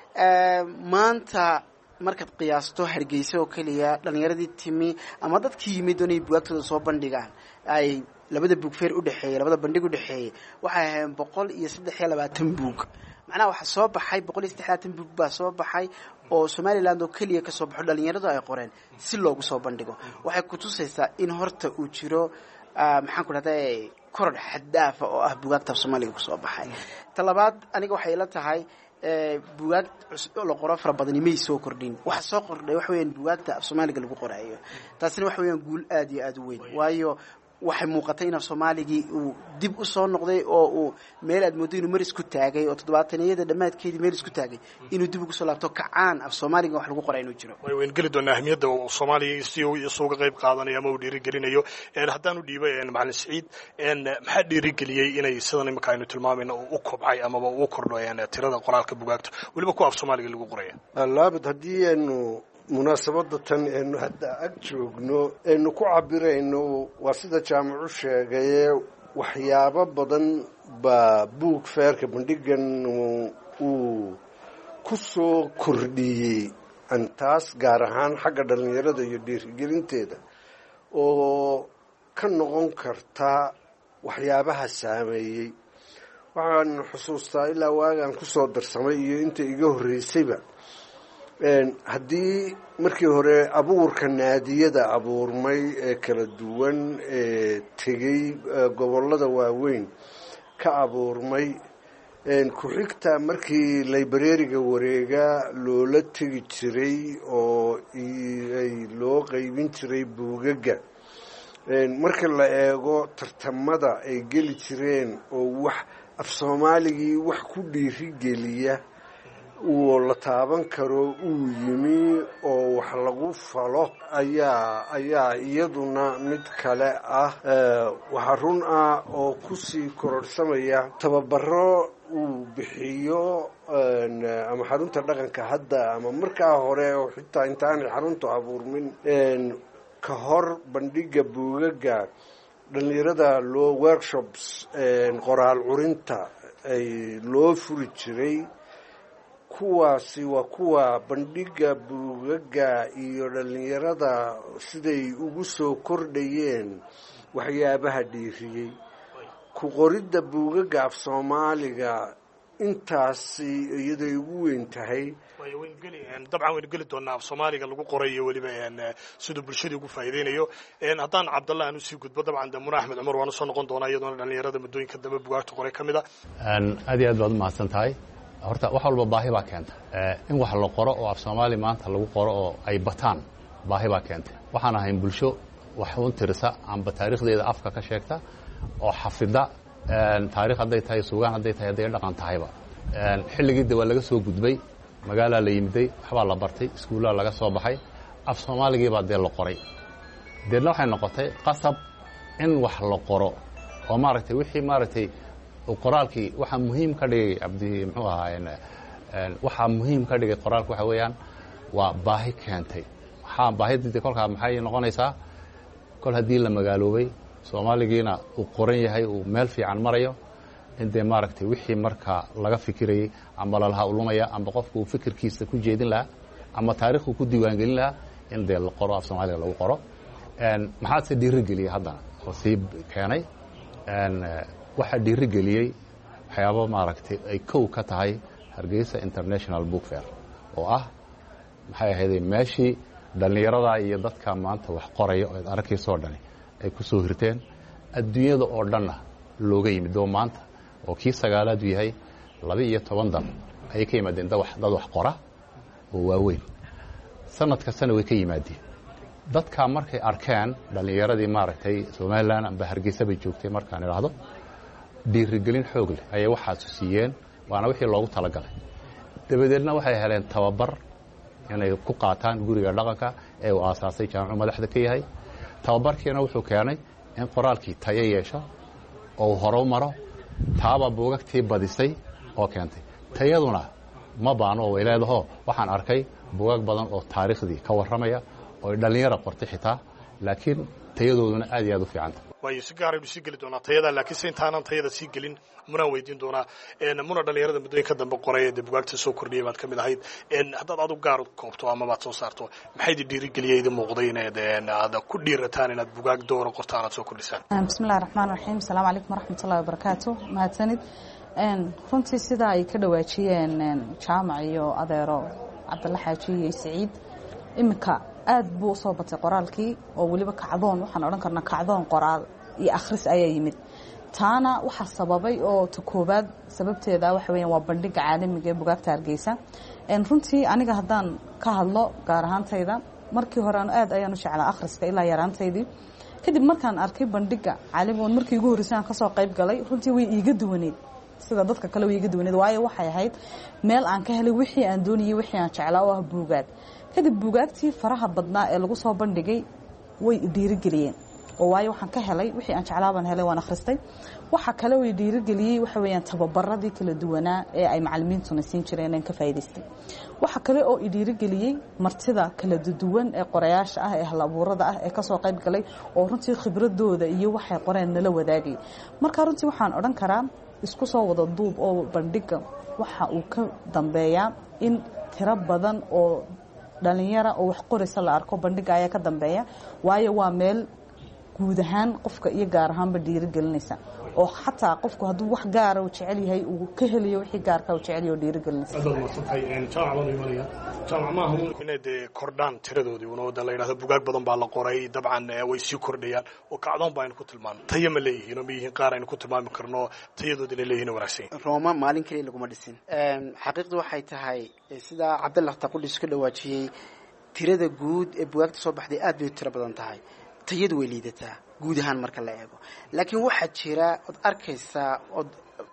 maanta markaad qiyaasto Hargeysa oo kaliya dhalinyaradii timi ama dadkii yimid inay bugaagtooda soo bandhigaan ay labada book fair u dhaxeeyay, labada bandhig u dhaxeeyay, waxay ahaayeen 123 bug. macnaha waxa soo baxay 123 bug baa soo baxay oo Somaliland oo kaliya ka soo baxo dhalinyaradu ay qoreen si loogu soo bandhigo. waxay ku tusaysaa in horta uu jiro maxaan ku dhahday koror xad-dhaaf oo ah bugaagta Soomaaliga ku soo baxay. talabaad, aniga waxay ila tahay bugaag la qoro fara badan may soo kordhin. waxa soo kordhay wax weeyaan bugaagta af Soomaaliga lagu qoraayo. taasina wax weeyaan guul aad iyo aad u weyn, waayo waxay muuqatay in af Soomaaligi uu dib u soo noqday oo uu meel aad moodo inuu mar isku taagay oo 70-yada dhamaadkeedii meel isku taagay inuu dib ugu soo laabto kacaan af Soomaaliga wax lagu qoray inuu jiro. way geli doonaa ahmiyadda uu Soomaaliya si uu isugu qayb qaadanayo ama uu dhiirigelinayo. haddaan u dhiibay macalin siciid, maxaa dhiirigeliyey inay sidan imika aynu tilmaamayno u kobcay ama u kordho tirada qoraalka bugaagta weliba ku af Soomaaliga lagu qoraya? laabad haddii aynu munaasabada tan aynu hadda ag joogno aynu ku cabirayno waa sida jaamacu sheegay, waxyaabo badan baa book fairka bandhiggan uu ku soo kordhiyey, antaas gaar ahaan xagga dhalinyarada iyo dhiirigelinteeda oo ka noqon karta waxyaabaha saameeyey. waxaan xusuustaa ilaa waagaan kusoo darsamay iyo inta iga horreysayba, haddii markii hore abuurka naadiyada abuurmay ee kala duwan ee tegey gobollada waaweyn ka abuurmay, ku-xigta markii librariga wareega loola tegi jiray oo ay loo qaybin jiray buugaga, marka la eego tartamada ay geli jireen oo wax af soomaaligii wax ku dhiirigeliya uu la taaban karo uu yimi oo wax lagu falo ayaa iyaduna mid kale ah. waxaa run ah oo kusii kororhsamaya tababaro uu bixiyo ama xarunta dhaqanka hadda ama markaa hore oo xitaa intaanay xaruntu abuurmin ka hor bandhiga buugaga dhalinyarada loo workshops qoraal curinta ay loo furi jiray. kuwaasi waa kuwa bandhiga buugaga iyo dhalinyarada siday ugu soo kordhayeen waxyaabaha dhiiriyey. ku qoridda buugaga af soomaaliga intaasi iyaday ugu weyn tahay. dabcan waynu geli doonaa af soomaaliga lagu qoray iyo weliba siduu bulshadii ugu faa'iideynayo. haddaan cabdalla aan usii gudbo dabcan de muna axmed cumar waan usoo noqon doonaa iyadoona dhalinyarada muddooyinka dambe bugaagta qoray ka mid a. aad iyo aad baad umahadsan tahay. horta wax walba baahi baa keenta in wax la qoro oo af soomaali maanta lagu qoro oo ay bataan baahi baa keenta. waxaan ahayn bulsho wax uun tirisa amba taariikhdeeda afka ka sheegta oo xafida taarikh hadday tahay suugaan hadday tahay hadday dhaqan tahayba. xilligiida waa laga soo gudbay magaalaa la yimiday waxbaa la bartay iskuullaa laga soo baxay af soomaaligiibaa dee la qoray. deedna waxay noqotay qasab in wax la qoro oo maaragtay wixii maaragtay qoraalkii waxaa muhiim ka dhigay abdi muxuu ahaa waxaa muhiim ka dhigay qoraalka waxa weeyaan waa baahi keentay. waxaa baahidii kolkaa maxay noqonaysaa kol haddii la magaaloobay soomaaligiina uu qoran yahay uu meel fiican marayo in dee maaragtay wixii markaa laga fikirayey amba lalaha ulumaya amba qofku uu fikirkiisa ku jeedin lahaa ama taarikhku ku diiwaangelin lahaa in dee la qoro af soomaaliga lagu qoro. maxaadse dhiirigeliyey haddana oo sii keenay waxaa dhiirigeliyey waxyaabo maaragtay ay kow ka tahay Hargeysa International Book Fair oo ah maxay ahaydee meeshii dhalinyarada iyo dadka maanta wax qoraya oo arkaysoo dhani ay ku soo hirteen adduunyada oo dhanna looga yimid oo maanta oo kii sagaalaad uu yahay 12 dal ay ka yimaadeen dad wax qora oo waaweyn sanad kastana way ka yimaadeen. dadka markay arkeen dhalinyaradii maaragtay Soomaaliland amba Hargeysa bay joogtay markaan iraahdo dhiirigelin xoog leh ayay waxaas siiyeen waana wixii loogu talagalay. dabadeedna waxay heleen tababar inay ku qaataan guriga dhaqanka ee uu aasaasay jaamac madaxda ka yahay. tababarkiina wuxuu keenay in qoraalkii tayo yeesho oo hore maro taaba buugagtii badisay oo keentay. tayaduna ma baano way leedahay. waxaan arkay buugag badan oo taariikhdii ka warramaya oo dhalinyaro qortay xitaa laakiin tayadooduna aad iyo aad u fiican tahay. way si gaar ah u sii geli doonaa tayada laakiin si intaan tayada sii gelin muna weydiin doonaa muna dhalinyarada muddooyinka dambe qoray ee buugaagta soo kordhiyay baad ka mid ahayd. haddaad aad u gaar koobto ama baad soo saarto maxay dhiirigeliyay idin muuqday inaad aad ku dhiirataan inaad buugaag dooro qortaan aad soo kordhisaan. bismillaahir rahmaanir rahiim assalaamu calaykum waraxmatullaahi wabarakaatuh. mahadsanid. runtii sida ay ka dhawaajiyeen jaamac iyo adeero cabdalla xaaji iyo Saciid imika aad buu soo batay qoraalkii oo waliba kacdoon waxaan oran karnaa kacdoon qoraal iyo akhris ayaa yimid. taana waxa sababay oo koobaad sababteeda waxa weeyaan waa bandhiga caalamiga ee buugaagta Hargeysa. runtii aniga haddaan ka hadlo gaar ahaantayda markii hore aad ayaan u jeclaa akhriska ilaa yaraantaydii. kadib markaan arkay bandhiga caalamiga markii ugu horreysay aan ka soo qayb galay runtii way iiga duwaneed sida dadka kale way iiga duwaneed waayo waxay ahayd meel aan ka helay wixii aan doonayay wixii aan jeclaa oo ah buugaag. kadib buugaagtii faraha badnaa ee lagu soo bandhigay way dhiirigeliyeen oo waayo waxaan ka helay wixii aan jeclaa baan helay waan akhristay. waxa kale way dhiirigeliyay waxa weeyaan tababaradii kala duwanaa ee ay macallimiintuna siin jireen in ka faa'iideystay. waxa kale oo dhiirigeliyay martida kala duwan ee qorayaasha ah ee hal abuurada ah ee ka soo qayb galay oo runtii khibradooda iyo waxay qoreen nala wadaagay. marka runtii waxaan oran karaa isku soo wada duub oo bandhiga waxa uu ka dambeeyaa in tiro badan oo dhalinyaro oo wax qoraysa la arko bandhiga ayaa ka dambeeya waayo waa meel guud ahaan qofka iyo gaar ahaanba dhiirigelinaysa oo xataa qofku hadduu wax gaara uu jecel yahay uu ka helayo wixii gaarka uu jecel yahay oo dhiirigelinaysa. jaamac maaha inaad kordhaan tiradoodii unooda la yidhahdo bugaag badan baa la qoray dabcan way sii kordhayaan oo kacdoon baa aynu ku tilmaano tayo ma leeyihiin oo ma yihiin qaar aynu ku tilmaami karno tayadoodina leeyihiin wanaagsan. rooma maalin kaliya laguma dhisin. xaqiiqdu waxay tahay sida cabdalla taqudis ka dhawaajiyey tirada guud ee bugaagta soo baxday aad bay tiro badan tahay. tayadu way liidataa guud ahaan marka la eego laakiin waxaa jira od arkaysaa od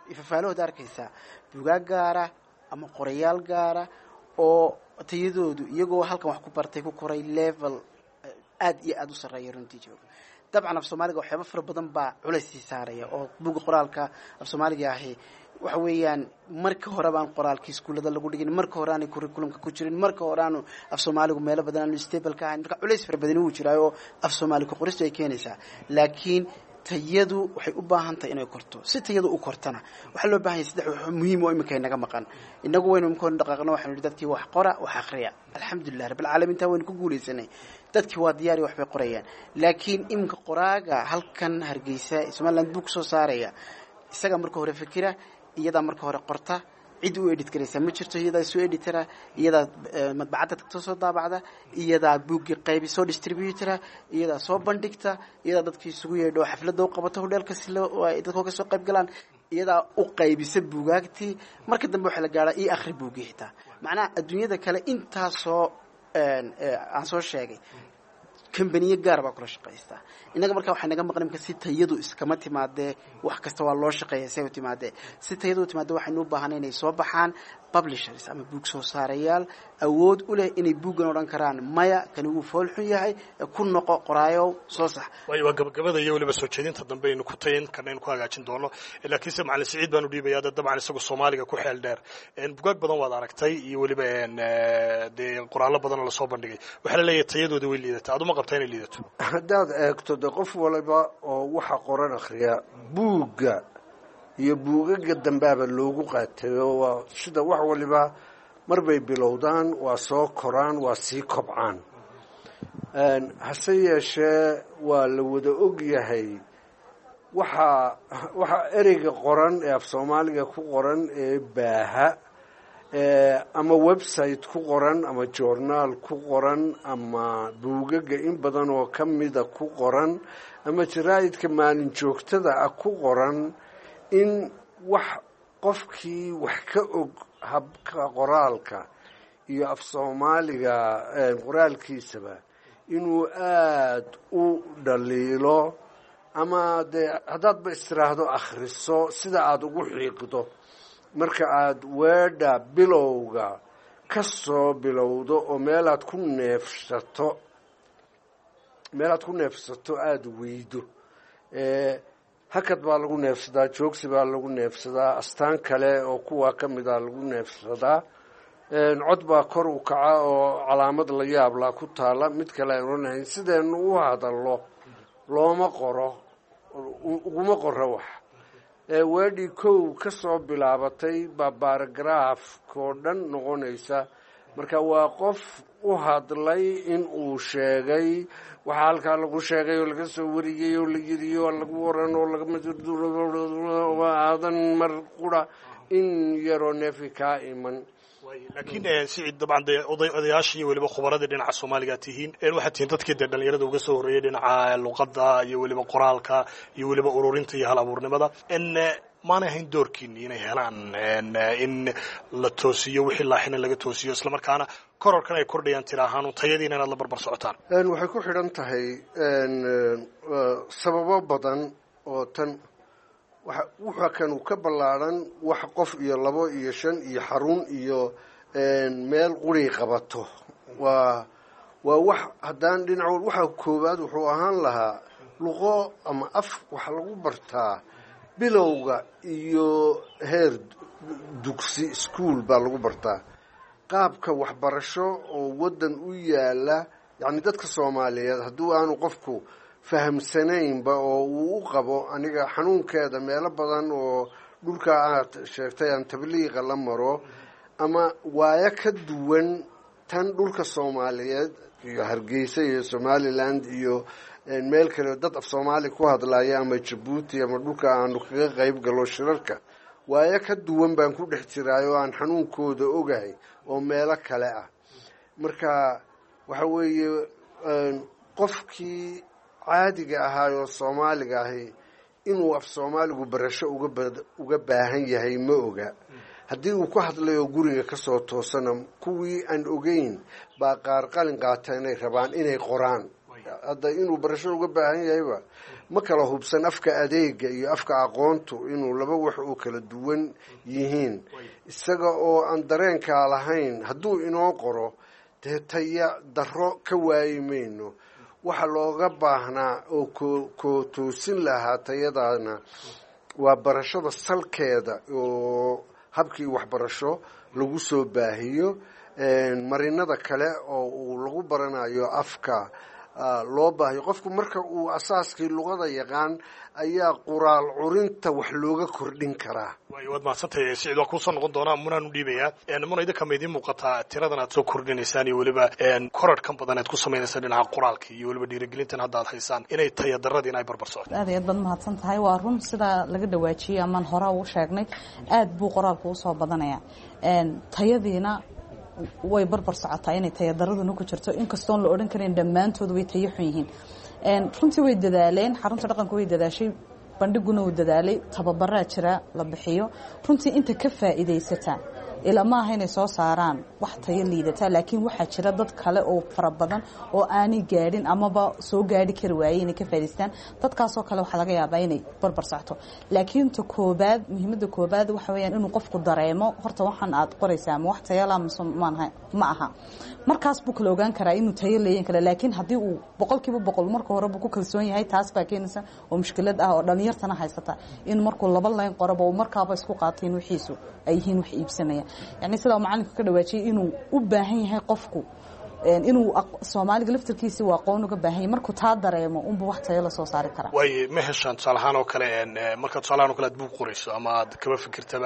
ifafaalahooda arkaysaa buugaag gaara ama qorayaal gaara oo tayadoodu iyagoo halkan wax ku bartay ku koray level aad iyo aad u sarreeya runtii jooga. dabcan af soomaaliga waxyaaba fara badan baa culays sii saaraya oo buugga qoraalka af soomaaliga ahi waxa weeyaan marka hore baan qoraalkii iskuullada lagu dhigin, marka hore aanay curriculumka ku jirin, marka hore aanu af soomaaligu meelo badan aanu stable ka ahayn. marka culays fara badan uu jiraayo af soomaali ku qoristu ay keenaysaa. laakiin tayadu waxay u baahan tahay inay korto. si tayadu u kortana waxaa loo baahan yahay saddex wax muhiim oo imika inaga maqan. inagu waynu imikoon dhaqaaqno waxaanu dadkii wax qora wax akhriya. alxamdulilah rabbil caalamiin taa waynu ku guulaysanay. dadkii waa diyaari waxbay qorayaan. laakiin imika qoraaga halkan Hargeysa Somaliland buu soo saaraya isaga marka hore fikira, iyada marka hore qorta, cid u edit garaysa ma jirto, iyada soo editara, iyada madbacadda tagto soo daabacda, iyada buugga qaybi soo distributora, iyada soo bandhigta, iyada dadkii isugu yeedho xafladda u qabato hodheelka si ay dadku ka soo qayb galaan, iyada u qaybisa buugaagtii. marka dambe waxa la gaaraa ii akhri buuggii xitaa. macnaha adduunyada kale intaasoo aan soo sheegay kambaniyo gaar baa kula shaqaystaa. inaga markaa waxay naga maqan imka si tayadu iskama timaadee wax kasta waa loo shaqeeya si ay u timaadee. si tayadu u timaadee waxaynu u baahanay inay soo baxaan publishers ama buug soo saarayaal awood u leh inay buuggan odhan karaan maya kani wuu fool xun yahay ku noqo qoraayow soo sax. waayo waa gabagabada iyo weliba soo jeedinta dambe aynu ku tayin karna aynu ku hagaajin doono. laakiinse macalin Siciid baanu dhiibayaa dabcan isagoo Soomaaliga ku xeel dheer buugaag badan waad aragtay iyo weliba dee qoraallo badan oo la soo bandhigay. waxaa la leeyahay tayadooda way liidataa. aduma qabtaa inay liidato? haddaad eegto de qof waliba oo waxa qoran akhriya buugga iyo buugaga dambaaba loogu qaatayo. waa sida wax waliba marbay bilowdaan waa soo koraan waa sii kobcaan. hase yeeshee waa la wada og yahay waxa ereyga qoran ee af soomaaliga ku qoran ee baaha ama website ku qoran ama journaal ku qoran ama buugaga in badan oo ka mida ku qoran ama jaraa'idka maalin joogtada ah ku qoran, in wax qofkii wax ka og habka qoraalka iyo af soomaaliga qoraalkiisaba inuu aad u dhaliilo ama dee haddaadba istiraahdo akhriso sida aada ugu xiiqdo marka aada weedha bilowga ka soo bilowdo oo meelaad ku neefsato aada weydo. hakad baa lagu neefsadaa, joogsi baa lagu neefsadaa, astaan kale oo kuwaa ka mid a lagu neefsadaa, cod baa kor u kaca oo calaamad la yaablaa ku taala. mid kale aan oranahayn sideennu u hadallo looma qoro, uguma qoro wax. weedhii kow ka soo bilaabatay baa baaragraafkoo dhan noqonaysa. marka waa qof u hadlay in uu sheegay waxaa halkaa lagu sheegay oo laga soo wariyey oo la yiri oo lagu waran oo aadan mar qura in yaroo neefi kaa iman. laakiin Siciid dabcan dee odayaashii iyo weliba khubaradii dhinaca Soomaaliga tihiin waxaad tihiin dadkii dee dhalinyarada uga soo horreeyay dhinaca luqadda iyo weliba qoraalka iyo weliba ururinta iyo hal abuurnimada. maana ahayn doorkiini inay helaan in la toosiyo wixii laaxina laga toosiyo islamarkaana kororkan ay kordhayaan tira ahaan tayadiina inaad la barbar socotaan? waxay ku xidhan tahay sababo badan oo tan waxa kanu ka ballaaran wax qof iyo labo iyo shan iyo xarun iyo meel quri qabato. waa wax haddaan dhinac waxa koowaad wuxuu ahaan lahaa luqo ama af waxa lagu bartaa bilowga iyo heer dugsi iskuul baa lagu bartaa. qaabka waxbarasho oo waddan u yaala yacni dadka Soomaaliyeed hadduu aanu qofku fahamsanaynba oo uu u qabo aniga xanuunkeeda meelo badan oo dhulka aad sheegtay aan tabliiqa la maro ama waayo ka duwan tan dhulka Soomaaliyeed iyo Hargeysa iyo Somaliland iyo meel kale dad af Soomaali ku hadlaya ama Djibouti ama dhulka aanu kaga qayb galo shirarka waayo ka duwan baan ku dhex jiray oo aan xanuunkooda ogahay oo meelo kale ah. marka waxa weeye qofkii caadiga ahaa oo Soomaaliga ahi inuu af Soomaaligu barasho uga baahan yahay ma oga. haddii uu ku hadlayo guriga ka soo toosana kuwii aan ogeyn baa qaar qalin qaata inay rabaan inay qoraan hadda inuu barasho uga baahan yahayba ma kala hubsan afka adeega iyo afka aqoontu inuu laba wax oo kala duwan yihiin isaga oo aan dareenkaa lahayn hadduu inoo qoro dee taya darro ka waayi mayno waxa looga baahnaa oo koo toosin lahaa tayadaana waa barashada salkeeda oo habkii waxbarasho lagu soo baahiyo marinada kale oo uu lagu baranayo afka loo baahiyo qofku marka uu asaaskii luqada yaqaan ayaa qoraal curinta wax looga kordhin karaa. waad mahadsantahay siciid waa kuusoo noqon doonaa munaan u dhiibayaa muna idinka ma idiin muuqataa tiradan aad soo kordhinaysaan iyo weliba korarhkan badan aad ku samaynaysaa dhinaca qoraalka iyo weliba dhiirigelintan hadda aad haysaan inay tayadarradii in ay barbar socoto. aad iyo aad baad mahadsan tahay waa run sidaa laga dhawaajiyey amaan hore u sheegnay aad buu qoraalku usoo badanaya tayadiina way barbar socotaa inay tayadarraduna ku jirto inkastoon la odhan karin dhammaantood way tayo xun yihiin runtii way dadaaleen xarunta dhaqanka way dadaashay bandhiguna uu dadaalay tababaraa jira la bixiyo runtii inta ka faa'iidaysataa ilaa ma aha inay soo saaraan wax tayo liidata laakiin waxaa jira dad kale oo fara badan oo aanay gaadhin amaba soo gaadhi kari waayey inay ka faa'iidaystaan dadkaasoo kale waxaa laga yaabaa inay barbar socto laakiin ta koobaad muhiimadda koobaad waxa weeyaan inuu qofku dareemo horta waxaan aad qoraysaa ma wax tayo la ma aha markaas buu kala ogaan karaa inuu tayo leeyan kara laakiin haddii uu 100% marka hore buu ku kalsoon yahay taas baa keenaysa oo mushkilad ah oo dhalinyartana haysata in markuu laba leen qoraba uu markaaba isku qaato in wixiisu ay yihiin wax iibsanaya يعني سلام معلم كده واجي إنه وباهي هاي قفكو إنه Soomaaliga laftirkiisa waa qoon uga baahan markuu taa dareemo unba wax tayo la soo saari kara way ma heshaan salahan oo kale marka salahan oo kale aad buu qorayso ama aad kaba fikirtaba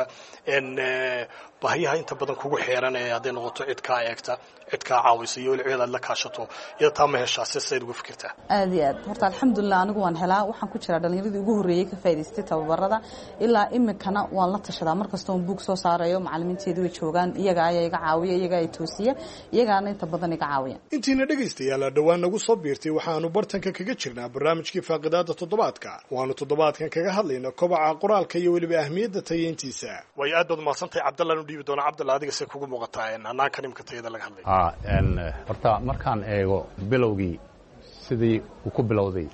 baahiyaha inta badan kugu xeeran ee haday noqoto cid ka eegta cid ka caawisa iyo cilmiga aad la kaashato iyo taa ma heshaa si ugu fikirtaa aad iyo aad horta alxamdulillah anigu waan helaa waxaan ku jiraa dhalinyaradii ugu horeeyay ka faa'iideystay tababarada ilaa imikana waan la tashadaa markasta oo buug soo saarayo macallimiinteedu way joogaan iyaga ayaa iga caawiya iyaga ay toosiya iyagaana inta badan iga caawiya intiina dhageystayaal dhawaan nagu soo biirtay waxaanu bartanka kaga jirnaa barnaamijkii faaqidaada toddobaadka waanu toddobaadkan kaga hadlaynaa kobaca qoraalka iyo weliba ahmiyadda tayeyntiisa way aad baad mahadsantahay cabdallah u dhiibi doona cabdallah adiga see kugu muuqataa hanaanka nimka tayada laga hadlay horta markaan eego bilowgii sidii uu ku bilowday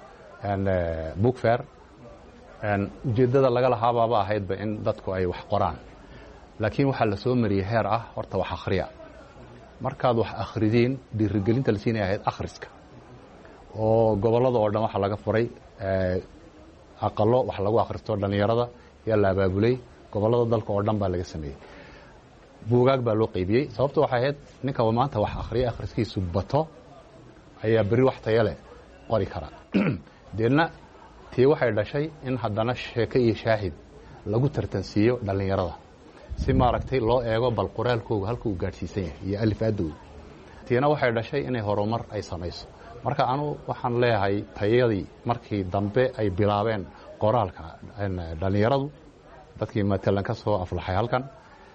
book fair ujeeddada laga lahaababa ahaydba in dadku ay wax qoraan laakiin waxaa la soo mariyey heer ah horta wax akhriya markaad wax akhridiin dhiirigelinta la siinaya ahayd akhriska oo gobollada oo dhan waxaa laga furay aqallo wax lagu akhristo dhallinyarada yaa la abaabulay gobollada dalka oo dhan baa laga sameeyey buugaag baa loo qaybiyey sababta waxay ahayd ninka maanta wax akhriya akhriskiisu bato ayaa berri wax tayo leh qori kara deedna tii waxay dhashay in haddana sheeko iyo shaahid lagu tartansiiyo dhallinyarada si maaragtay loo eego bal qoraalkooga halka uu gaadhsiisan yahay iyo alifaadooda tiina waxay dhashay inay horumar ay samayso marka anu waxaan leeyahay tayadii markii dambe ay bilaabeen qoraalka dhallinyaradu dadkii matalan ka soo aflaxay halkan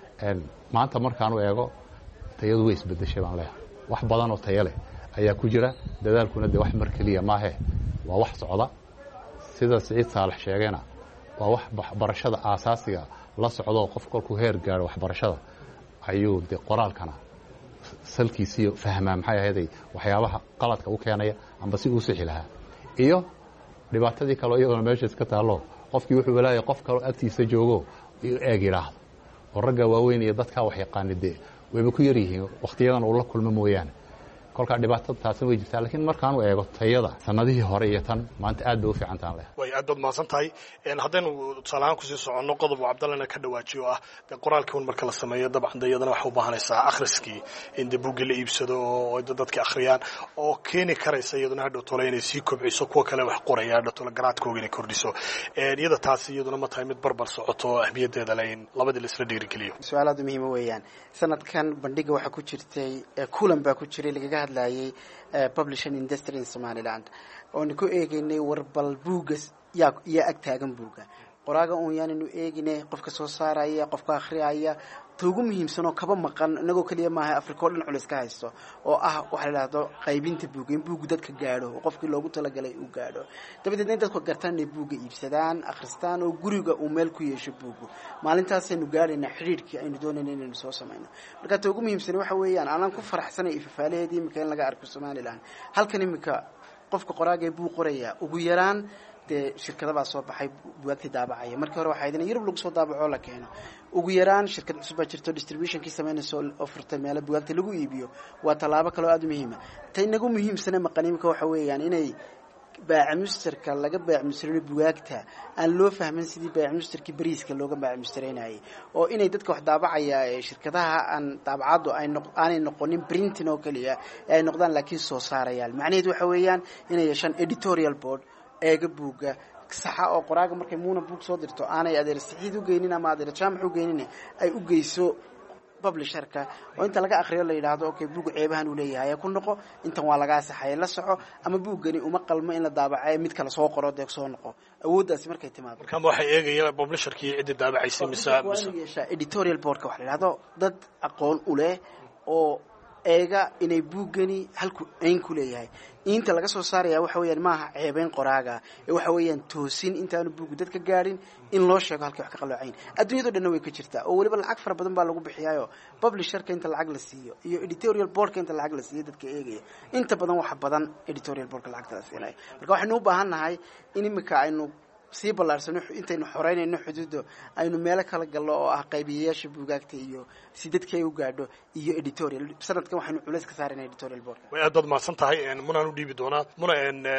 maanta markaanu eego tayadu way isbedeshay baan leeyahay wax badan oo tayo leh ayaa ku jira dadaalkuna dee wax mar keliya maahe waa wax socda sida Siciid Saalax sheegayna waa wax barashada aasaasiga la socdo qof kolku heer gaaro waxbarashada ayuu dee qoraalkana salkiisiyo fahmaa maxay ahayd waxyaabaha qaladka u keenaya amba si uu sixi lahaa iyo dhibaatadii kale iyadoo meesha iska taalo qofkii wuxuu walaayay qof kale agtiisa joogo eeg yiraahdo oo ragga waaweyn iyo dadka wax yaqaanide wayba ku yar yihiin waqtiyadan uu la kulmo mooyaan kolka dhibaatada taasina way jirtaa laakiin markaan u eego tayada sanadihii hore iyo tan maanta aad bay u fiican tahay way aad baad maasantahay haddaynu salahan ku sii soconno qodob Cabdallahna ka dhawaajiyo ah qoraalkii marka la sameeyo dabcan iyadana waxa u baahanaysaa akhriskii in buug la iibsado oo dadka akhriyaan oo keeni karaysa iyaduna hadhow tolo inay sii kobciso kuwa kale wax qoraya hadhow tolo garaadkooga inay kordhiso iyada taasi iyaduna ma tahay mid barbar socoto ahmiyadeeda leeyin labadii la isla dhiirigeliyo su'aalaad muhiim weeyaan sanadkan bandhiga waxa ku jirtay kulan baa ku jiray laga hadlayay publishing industry in Somaliland oo ku eegaynay warbal buugas yaa ag taagan buuga qoraaga oo yaanu eeginay qofka soo saaraya qofka akhriyaya tuugu muhiimsan oo kaba maqan inagoo kaliya maaha Afrika oo dhan culis ka haysto oo ah waxa la yiraahdo qaybinta buuga in buugu dadka gaadho qofkii loogu talagalay uu gaadho dabadeedna dadku gartaan inay buuga iibsadaan akhristaan oo guriga uu meel ku yeesho buugu maalintaas aynu gaarayna xiriirkii aynu doonayna inaynu soo sameeyno marka tuugu muhiimsan waxa weeyaan aanan ku faraxsanay ifafaaleedii imika in laga arko Somaliland halkan imika qofka qoraaga ee buu qorayaa ugu yaraan dee shirkada baa soo baxay bugaagtii daabacaya markii hore waxay idin Yurub lagu soo daabaco la keeno ugu yaraan shirkad cusub baa jirto distributionkii sameynayso oo furtay meel bugaagta lagu iibiyo waa talaabo kale oo aad muhiim ah tay nagu muhiimsana maqaniimka waxa weeyaan inay baac mushtarka laga baac mushtarina bugaagta aan loo fahmin sidii baac mushtarkii bariiska looga baac mushtareynayay oo inay dadka wax daabacaya ee shirkadaha aan daabacado aanay noqonin printing oo kaliya ay noqdaan laakiin soo saarayaan macnaheedu waxa weeyaan inay yeeshaan editorial board eega buuga saxa oo qoraaga markay muuna buug soo dirto aanay adeer saxiid u geynin ama adeer jaamac u geynin ay u geyso publisherka oo inta laga akhriyo la yiraahdo okay buug ceebahan uu leeyahay ku noqo intan waa laga saxay la soco ama buugani uma qalmo in la daabacay mid kala soo qoro deeq soo noqo awooddaas markay timaado marka waxay eegayaan publisherkii cid daabacaysay mise editorial board ka wax la yiraahdo dad aqoon u leh oo eega inay buugani halku ayn ku leeyahay inta laga soo saaraya waxa weeyaan maaha ceebeen qoraaga ee waxa weeyaan toosin intaanu buugu dadka gaarin in loo sheego halka wax ka qaloocayn adduunyada dhan way ka jirtaa oo waliba lacag fara badan baa lagu bixiyaayo publisherka inta lacag la siiyo iyo editorial boardka inta lacag la siiyo dadka eegaya inta badan waxa badan editorial boardka lacagta la siinay marka waxaynu u baahannahay in imika aynu sii ballaarsano intaynu xoreynayno xuduudo aynu meelo kala galno oo ah qaybiyeyaasha buugaagta iyo si dadkay u gaadho iyo editorial sanadkan waxaynu culays ka saaraynaa editorial board way aad mahadsan tahay munaan u dhiibi doonaa muna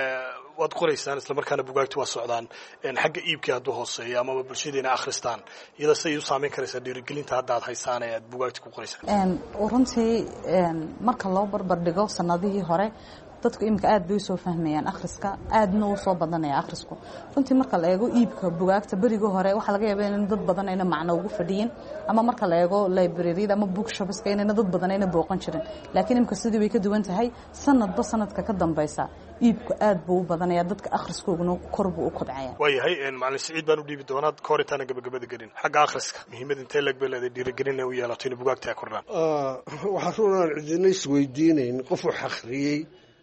waad qoraysaan isla markaana buugaagtu waa socdaan xagga iibkii hadduu hooseeyo amaba bulshadeena akhristaan iyada say u saameyn karaysaa dhiirigelinta hadda aad haysaan ee aad buugaagta ku qoraysaan runtii marka loo barbar dhigo sanadihii hore dadku imika aad bay soo fahmayaan akhriska aadna uu soo badanaya akhrisku runtii marka la eego iibka bugaagta bariga hore waxa laga yaabaa in dad badan ayna macno ugu fadhiyin ama marka la eego library-da ama bookshopska in dad badan ayna booqan jirin laakiin imika sidii way ka duwan tahay sanadba sanadka ka dambaysa iibku aad buu u badanaya dadka akhriskooguna kor buu u kobcaya waayahay macallin Saciid baan u dhiibi doonaa kooritaana gabagabada gelin xagga akhriska muhiimada intee lag bay leedahay dhiirigelin u yeelato in bugaagta ay kordhaan waxa runaan cidina isweydiinayn qof wax akhriyay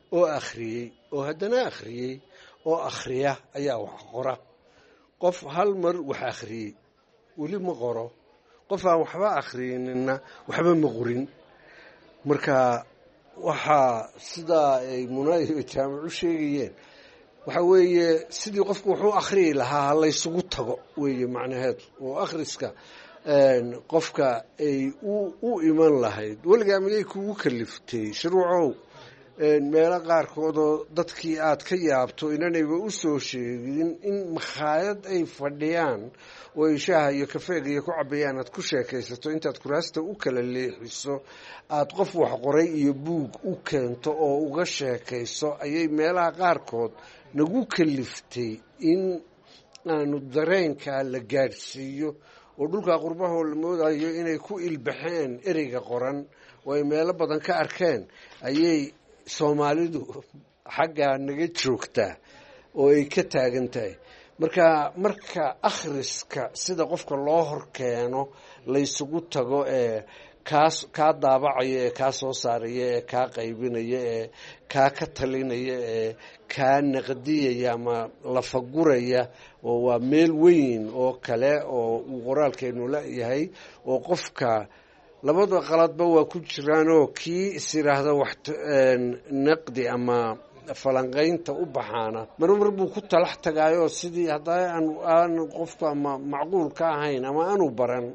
oo haddana akhriyay oo akhriya ayaa wax qora qof hal mar wax akhriyay weli ma qoro qof aan waxba akhriyinina waxba ma qorin marka waxaa sidaa ay Muna iyo Jaamac u sheegayeen waxa weeye sidii qofku wuxuu akhriyi lahaa la isugu tago weeye macnaheedu oo akhriska qofka ay u iman lahayd weligaa miyay kugu kaliftay shuruucow meelo qaarkoodoo dadkii aad ka yaabto inanayba u soo sheegin in makhaayad ay fadhiyaan oo ay shaaha iyo kafeega iyo ku cabayaan aad ku sheekaysato intaad kuraasta u kala leexiso aad qof wax qoray iyo buug u keento oo uga sheekayso ayay meelaha qaarkood nagu kaliftay in aanu dareenkaa la gaadhsiiyo oo dhulkaa qurbahoo la moodayo inay ku ilbaxeen ereyga qoran oo ay meelo badan ka arkeen ayay Soomaalidu xagga naga joogtaa oo ay ka taagan tahay marka akhriska sida qofka loo horkeeno la isugu tago ee kaa daabacaya ee kaa soo saaraya ee kaa qaybinaya ee kaa ka talinaya ee kaa naqdiyaya ama lafaguraya oo waa meel weyn oo kale oo uu qoraalkeenu leeyahay oo qofka labada qaladba waa ku jiraanoo kii is yiraahdo wax naqdi ama falanqaynta u baxaana marmar buu ku talax tagaayoo sidii haddaa aan qofka ama macquul ka ahayn ama aanu baran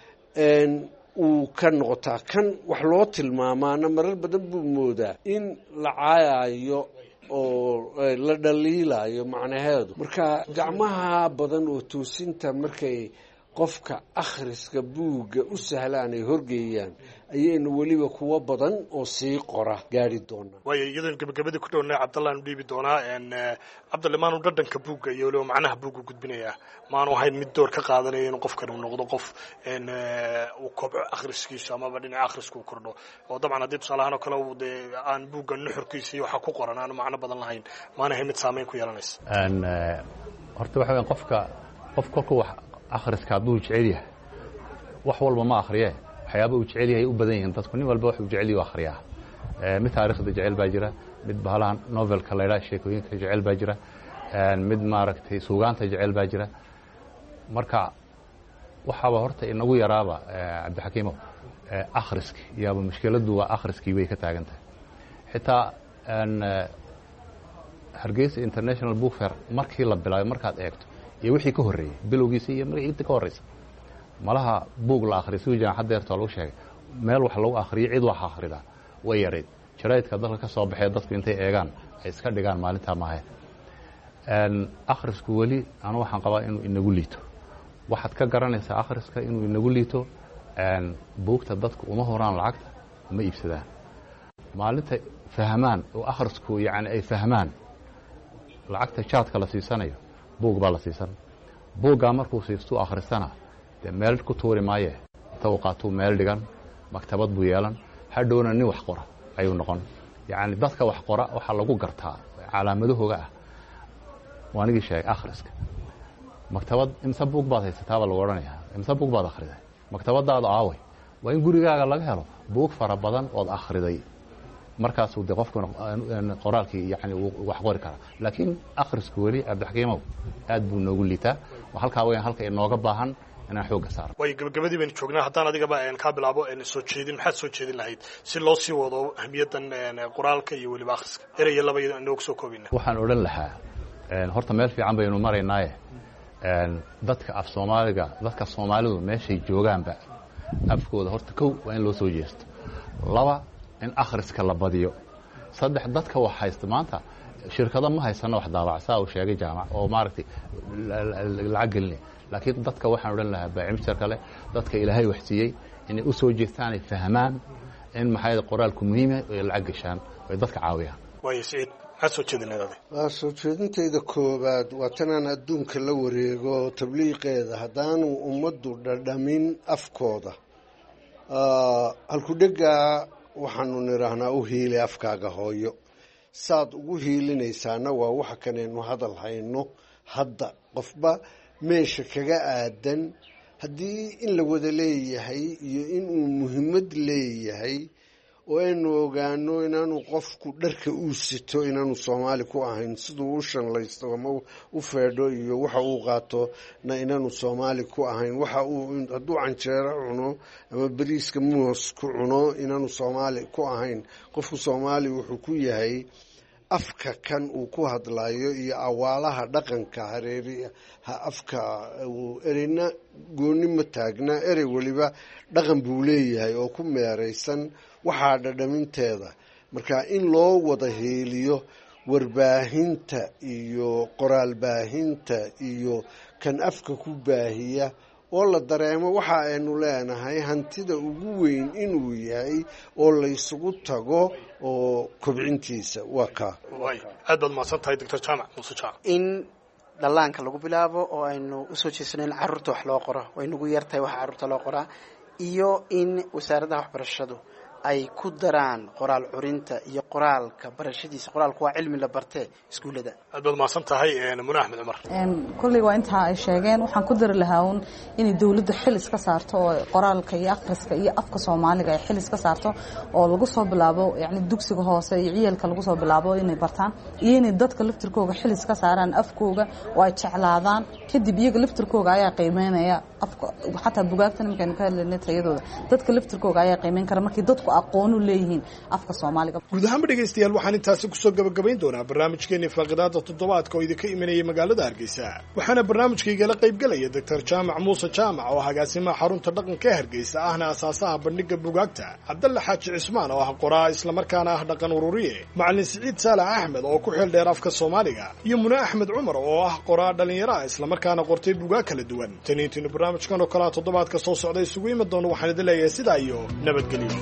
uu ka noqotaa kan wax loo tilmaamaana marar badan buu moodaa in la caayayo oo la dhaliilayo macnaheedu marka gacmaha badan oo toosinta markay qofka akhriska buugga u sahlaan ay horgeeyaan ayaynu weliba kuwa badan oo sii qora gaari doonaa waayo iyadoo gabagabadii ku dhownay Cabdallah u dhiibi doonaa Cabdallah maanu dhadhanka buugga iyo weliba macnaha buugga gudbinaya maanu ahayn mid door ka qaadanaya in qofkan uu noqdo qof uu kobco akhriskiisa ama dhinaca akhrisku uu kordho oo dabcan haddii tusaalahaan oo kale uu aan buugga nuxurkiisa iyo waxa ku qoran aan macno badan lahayn maana ahayn mid saameyn ku yeelanaysa horta waxa weyn qof kolku wax akhriska hadduu jecel yahay wax walba ma akhriye waxyaaba uu jecel yahay u badan yihiin dadku nin walba wuxuu jecel yahay akhriyaa mid taariikhda jecel baa jira mid bahalahan novelka la yiraahdo sheekooyinka jecel baa jira mid maaragtay suugaanta jecel baa jira marka waxaaba horta inagu yaraaba Cabdixakiimo akhriski yaaba mushkiladu waa akhriskii way ka taagan tahay xitaa Hargeysa International Book Fair markii la bilaabay markaad eegto iyo wixii ka horreeyay bilowgiisa iyo markii inta ka horreysa malaha buug la akhriyo si jaan hadeerto lagu sheegay meel wax lagu akhriyo cid wax akhrida way yareed jaraydka dalka ka soo baxay dadku intay eegaan ay iska dhigaan maalinta maahe akhrisku wali aan waxaan qabaa inuu inagu liito waxaad ka garanaysaa akhriska inuu inagu liito buugta dadku uma horaan lacagta uma iibsadaan maalinta fahmaan oo akhrisku yani ay fahmaan lacagta jaadka la siisanayo buug baa la siisan buuggaa markuu siistu akhristana dee meel ku tuuri maaye inta qaatuu meel dhigan maktabad buu yeelan hadhowna nin wax qora ayuu noqon yani dadka wax qora waxaa lagu gartaa calaamadahooga ah waanigii sheegay akhriska maktabad imse buug baad haysataa baa lagu odhanayaa imse buug baad akhriday maktabadaada aaway waa in gurigaaga laga helo buug fara badan ood akhriday markaasuu de qofku qoraalkii yani wax qori karaa laakiin akhrisku weli cabdixakiimow aad buu noogu liitaa halkaa weyan halka inooga baahan inaan xoogga saaro way gabagabadii baynu joognaa haddaan adigaba kaa bilaabo soo jeedin maxaad soo jeedin lahayd si loo sii wado ahmiyaddan qoraalka iyo weliba akhriska eraya laba inoogu soo koobina waxaan odhan lahaa horta meel fiican baynu maraynaaye dadka af soomaaliga dadka soomaalidu meeshay joogaanba afkooda horta kow waa in loo soo jeesto laba in akhriska la badiyo saddex dadka wax haysta maanta shirkado ma haysano wax daabacsaa uu sheegay jaamac oo maaragtay lacag gelinaya laakiin dadka waxaan odhan lahaa baacimshar kale dadka ilaahay wax siiyey inay u soo jeestaan ay fahmaan in maxay qoraalku muhiim yahay oo lacag gashaan oo dadka caawiyaan waayo Saciid maxaad soo jeedinaydaa waa soo jeedintayda koobaad waa tanaan adduunka la wareego tabliiqeeda haddaanu ummaddu dhadhamin afkooda halkudhegaa waxaanu nidhaahnaa u hiili afkaaga hooyo saad ugu hiilinaysaana waa waxa kanaynu hadal hayno hadda qofba meesha kaga aadan haddii in la wada leeyahay iyo inuu muhiimad leeyahay oo aynu ogaano inaanu qofku dharka uu sito inaanu soomaali ku ahayn siduu u shanlaysto ama u feedho iyo waxa uu qaato na inaanu soomaali ku ahayn waxa uu hadduu canjeero cuno ama bariiska muus ku cuno inaanu soomaali ku ahayn qofku soomaali wuxuu ku yahay afka kan uu ku hadlayo iyo awaalaha dhaqanka hareeriha afka ereyna gooni ma taagna erey weliba dhaqan buu leeyahay oo ku meeraysan waxaa dhadhaminteeda marka in loo wada heeliyo warbaahinta iyo qoraal baahinta iyo kan afka ku baahiya oo la dareemo waxa aynu leenahay hantida ugu weyn inuu yahay oo laysugu tago oo kobcintiisa waa kaa aad baad mahadsan tahay doctor jaamac muuse jaamac in dhallaanka lagu bilaabo oo aynu usoo jeesano in carruurta wax loo qoro way nagu yartahay waxa carruurta loo qoraa iyo in wasaaradda waxbarashadu ay ku daraan qoraal curinta iyo qoraalka barashadiisa qoraalku waa cilmi la bartee iskuullada aad baad mahadsan tahay Muna Axmed Cumar kulley waa intaa ay sheegeen waxaan ku dari lahaa un inay dawladdu xil iska saarto oo qoraalka iyo akhriska iyo afka Soomaaliga ay xil iska saarto oo lagu soo bilaabo yani dugsiga hoose iyo ciyalka lagu soo bilaabo inay bartaan iyo inay dadka laftirkooga xil iska saaraan afkooga oo ay jeclaadaan kadib iyaga laftirkooga ayaa qiimeynaya afka xataa bugaagtan markaan ka hadlaynay tayadooda dadka laftirkooga ayaa qiimeyn kara markii dadku aqoon u leeyihiin afka Soomaaliga guud ahaan dhageystayaal waxaan intaasi ku soo gabagabayn doonaa barnaamijkeena faaqidaada toddobaadka oo idinka imanaya magaalada Hargeysa waxaana barnaamijkayga la qayb galaya Dr. Jaamac Muuse Jaamac oo agaasimaha xarunta dhaqanka ee Hargeysa ahna asaasaha bandhiga bugaagta Cabdalla Xaaji Cismaan oo ah qoraa isla markaana ah dhaqan ururiye macallin Saciid Saalax Axmed oo ku xeel dheer afka Soomaaliga iyo Muna Axmed Cumar oo ah qoraa dhalinyaro isla markaana qortay bugaag kala duwan taniintii barnaamijkan oo kala toddobaadka soo socday isugu iman doona waxaan idin leeyahay sidaa iyo nabadgelyo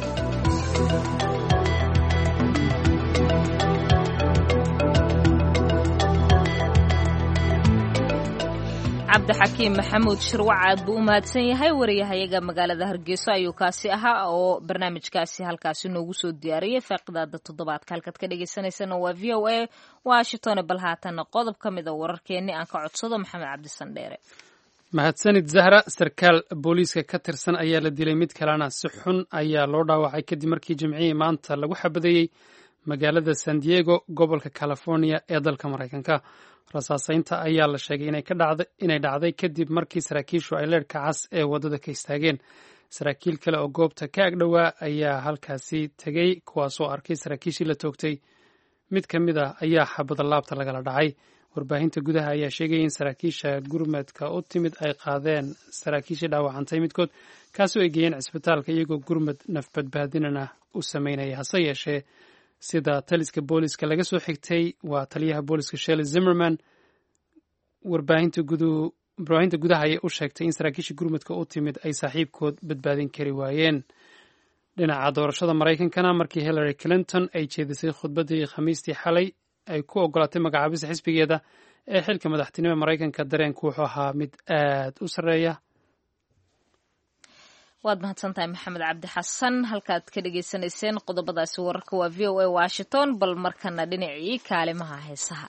cabdixakiim maxamuud shirwacaad buu u mahadsan yahay wariyahayaga magaalada hargeyso ayuu kaasi ahaa oo barnaamijkaasi halkaasi noogu soo diyaariyey faaqidaada toddobaadka halkaad ka dhagaysanaysana waa v o a washington bal haatana qodob ka mid a wararkeennii aan ka codsado maxamed cabdisandheere mahadsanid zahra sarkaal booliiska ka tirsan ayaa la dilay mid kalena si xun ayaa loo dhaawacay kadib markii jimcihii maanta lagu xabadeeyey magaalada san diego gobolka california ee dalka maraykanka rasaasaynta ayaa la sheegay inay dhacday kadib markii saraakiishu ay leerhka cas ee waddada ka istaageen saraakiil kale oo goobta ka agdhowaa ayaa halkaasi tegey kuwaasoo arkay saraakiishii la toogtay mid ka mid ah ayaa xabada laabta lagala dhacay. warbaahinta gudaha ayaa sheegaya in saraakiisha gurmadka u timid ay qaadeen saraakiishii dhaawacantay midkood kaasoo ay geeyeen cisbitaalka iyagoo gurmad nafbadbaadinana u sameynaya. hase yeeshee sida taliska booliska laga soo xigtay waa taliyaha booliska Shelley Zimmerman, warbaahinta gudaha ayay u sheegtay in saraakiisha gurmadka u timid ay saaxiibkood badbaadin kari waayeen. dhinaca doorashada Maraykankana markii Hillary Clinton ay jeedisay khudbadii Khamiistii xalay ay ku ogolaatay magacaabista xisbigeeda ee xilka madaxtinimada Maraykanka, dareenku wuxuu ahaa mid aad u sarreeya. waad mahadsantahay maxamed cabdi xasan. halkaad ka dhagaysanayseen qodobadaasi wararka waa VOA Washington. bal markana dhinacii kaalimaha heesaha.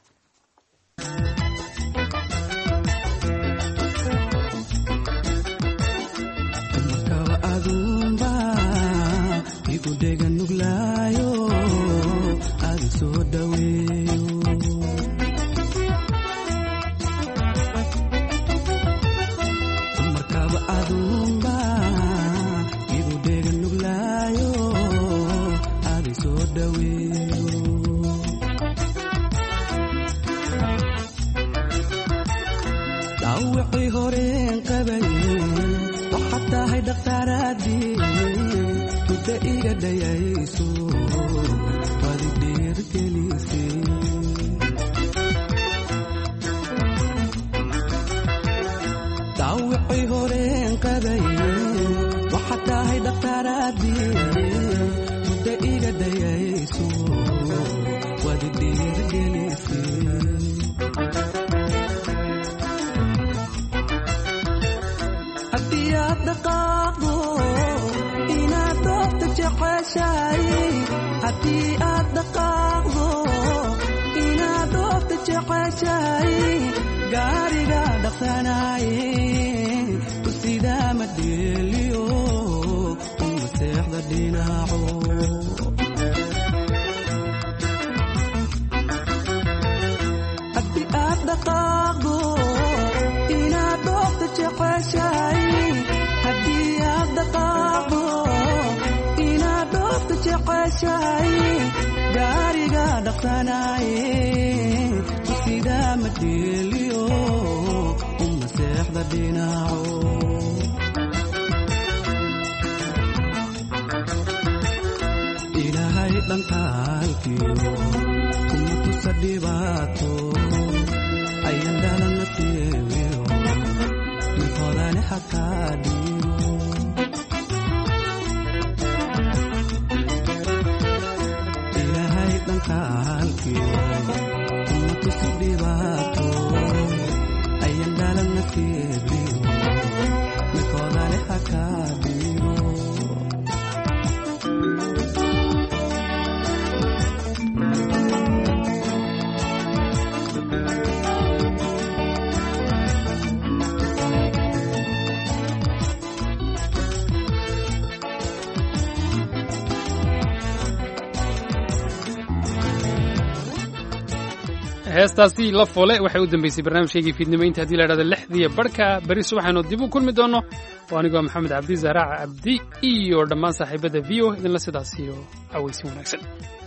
heestaasi la foole waxay u dambeysay barnaamijkaygii fiidnimaynta haddii la idhahdo 6:00 beri subaxaynu dib u kulmi doono. oo anigoo maxamed cabdi zaaraaca cabdi iyo dhammaan saaxiibada v o idinla sidaas iyo aweysin wanaagsan.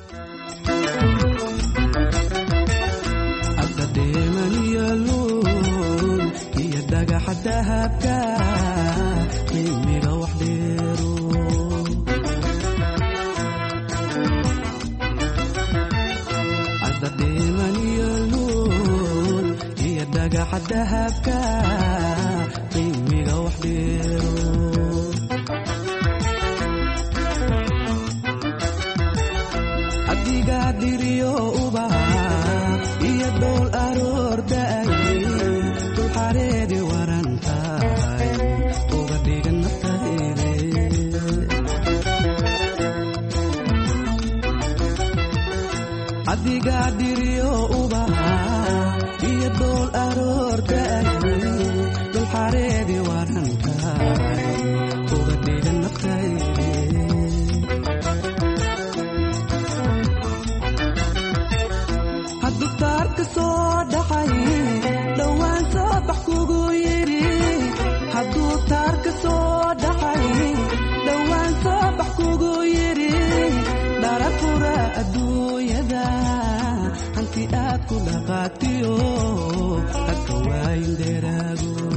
dahabka qiimiga wax dheero adiga diriyo ubaha iyo dool aroordaay dul xareedi warantaay uga dhigan naftayde adiga diriyo ubaha iyo dool aroordaay dul xareedi warantaay uga dhigan naftayde hadduu taarka soo dhaxay dhowaan soo bax kugu yidhi hadduu taarka soo dhaxay dhowaan soo bax kugu yidhi dharafura adduunyada ku dhaqaatiyo hadka waayin dheeraago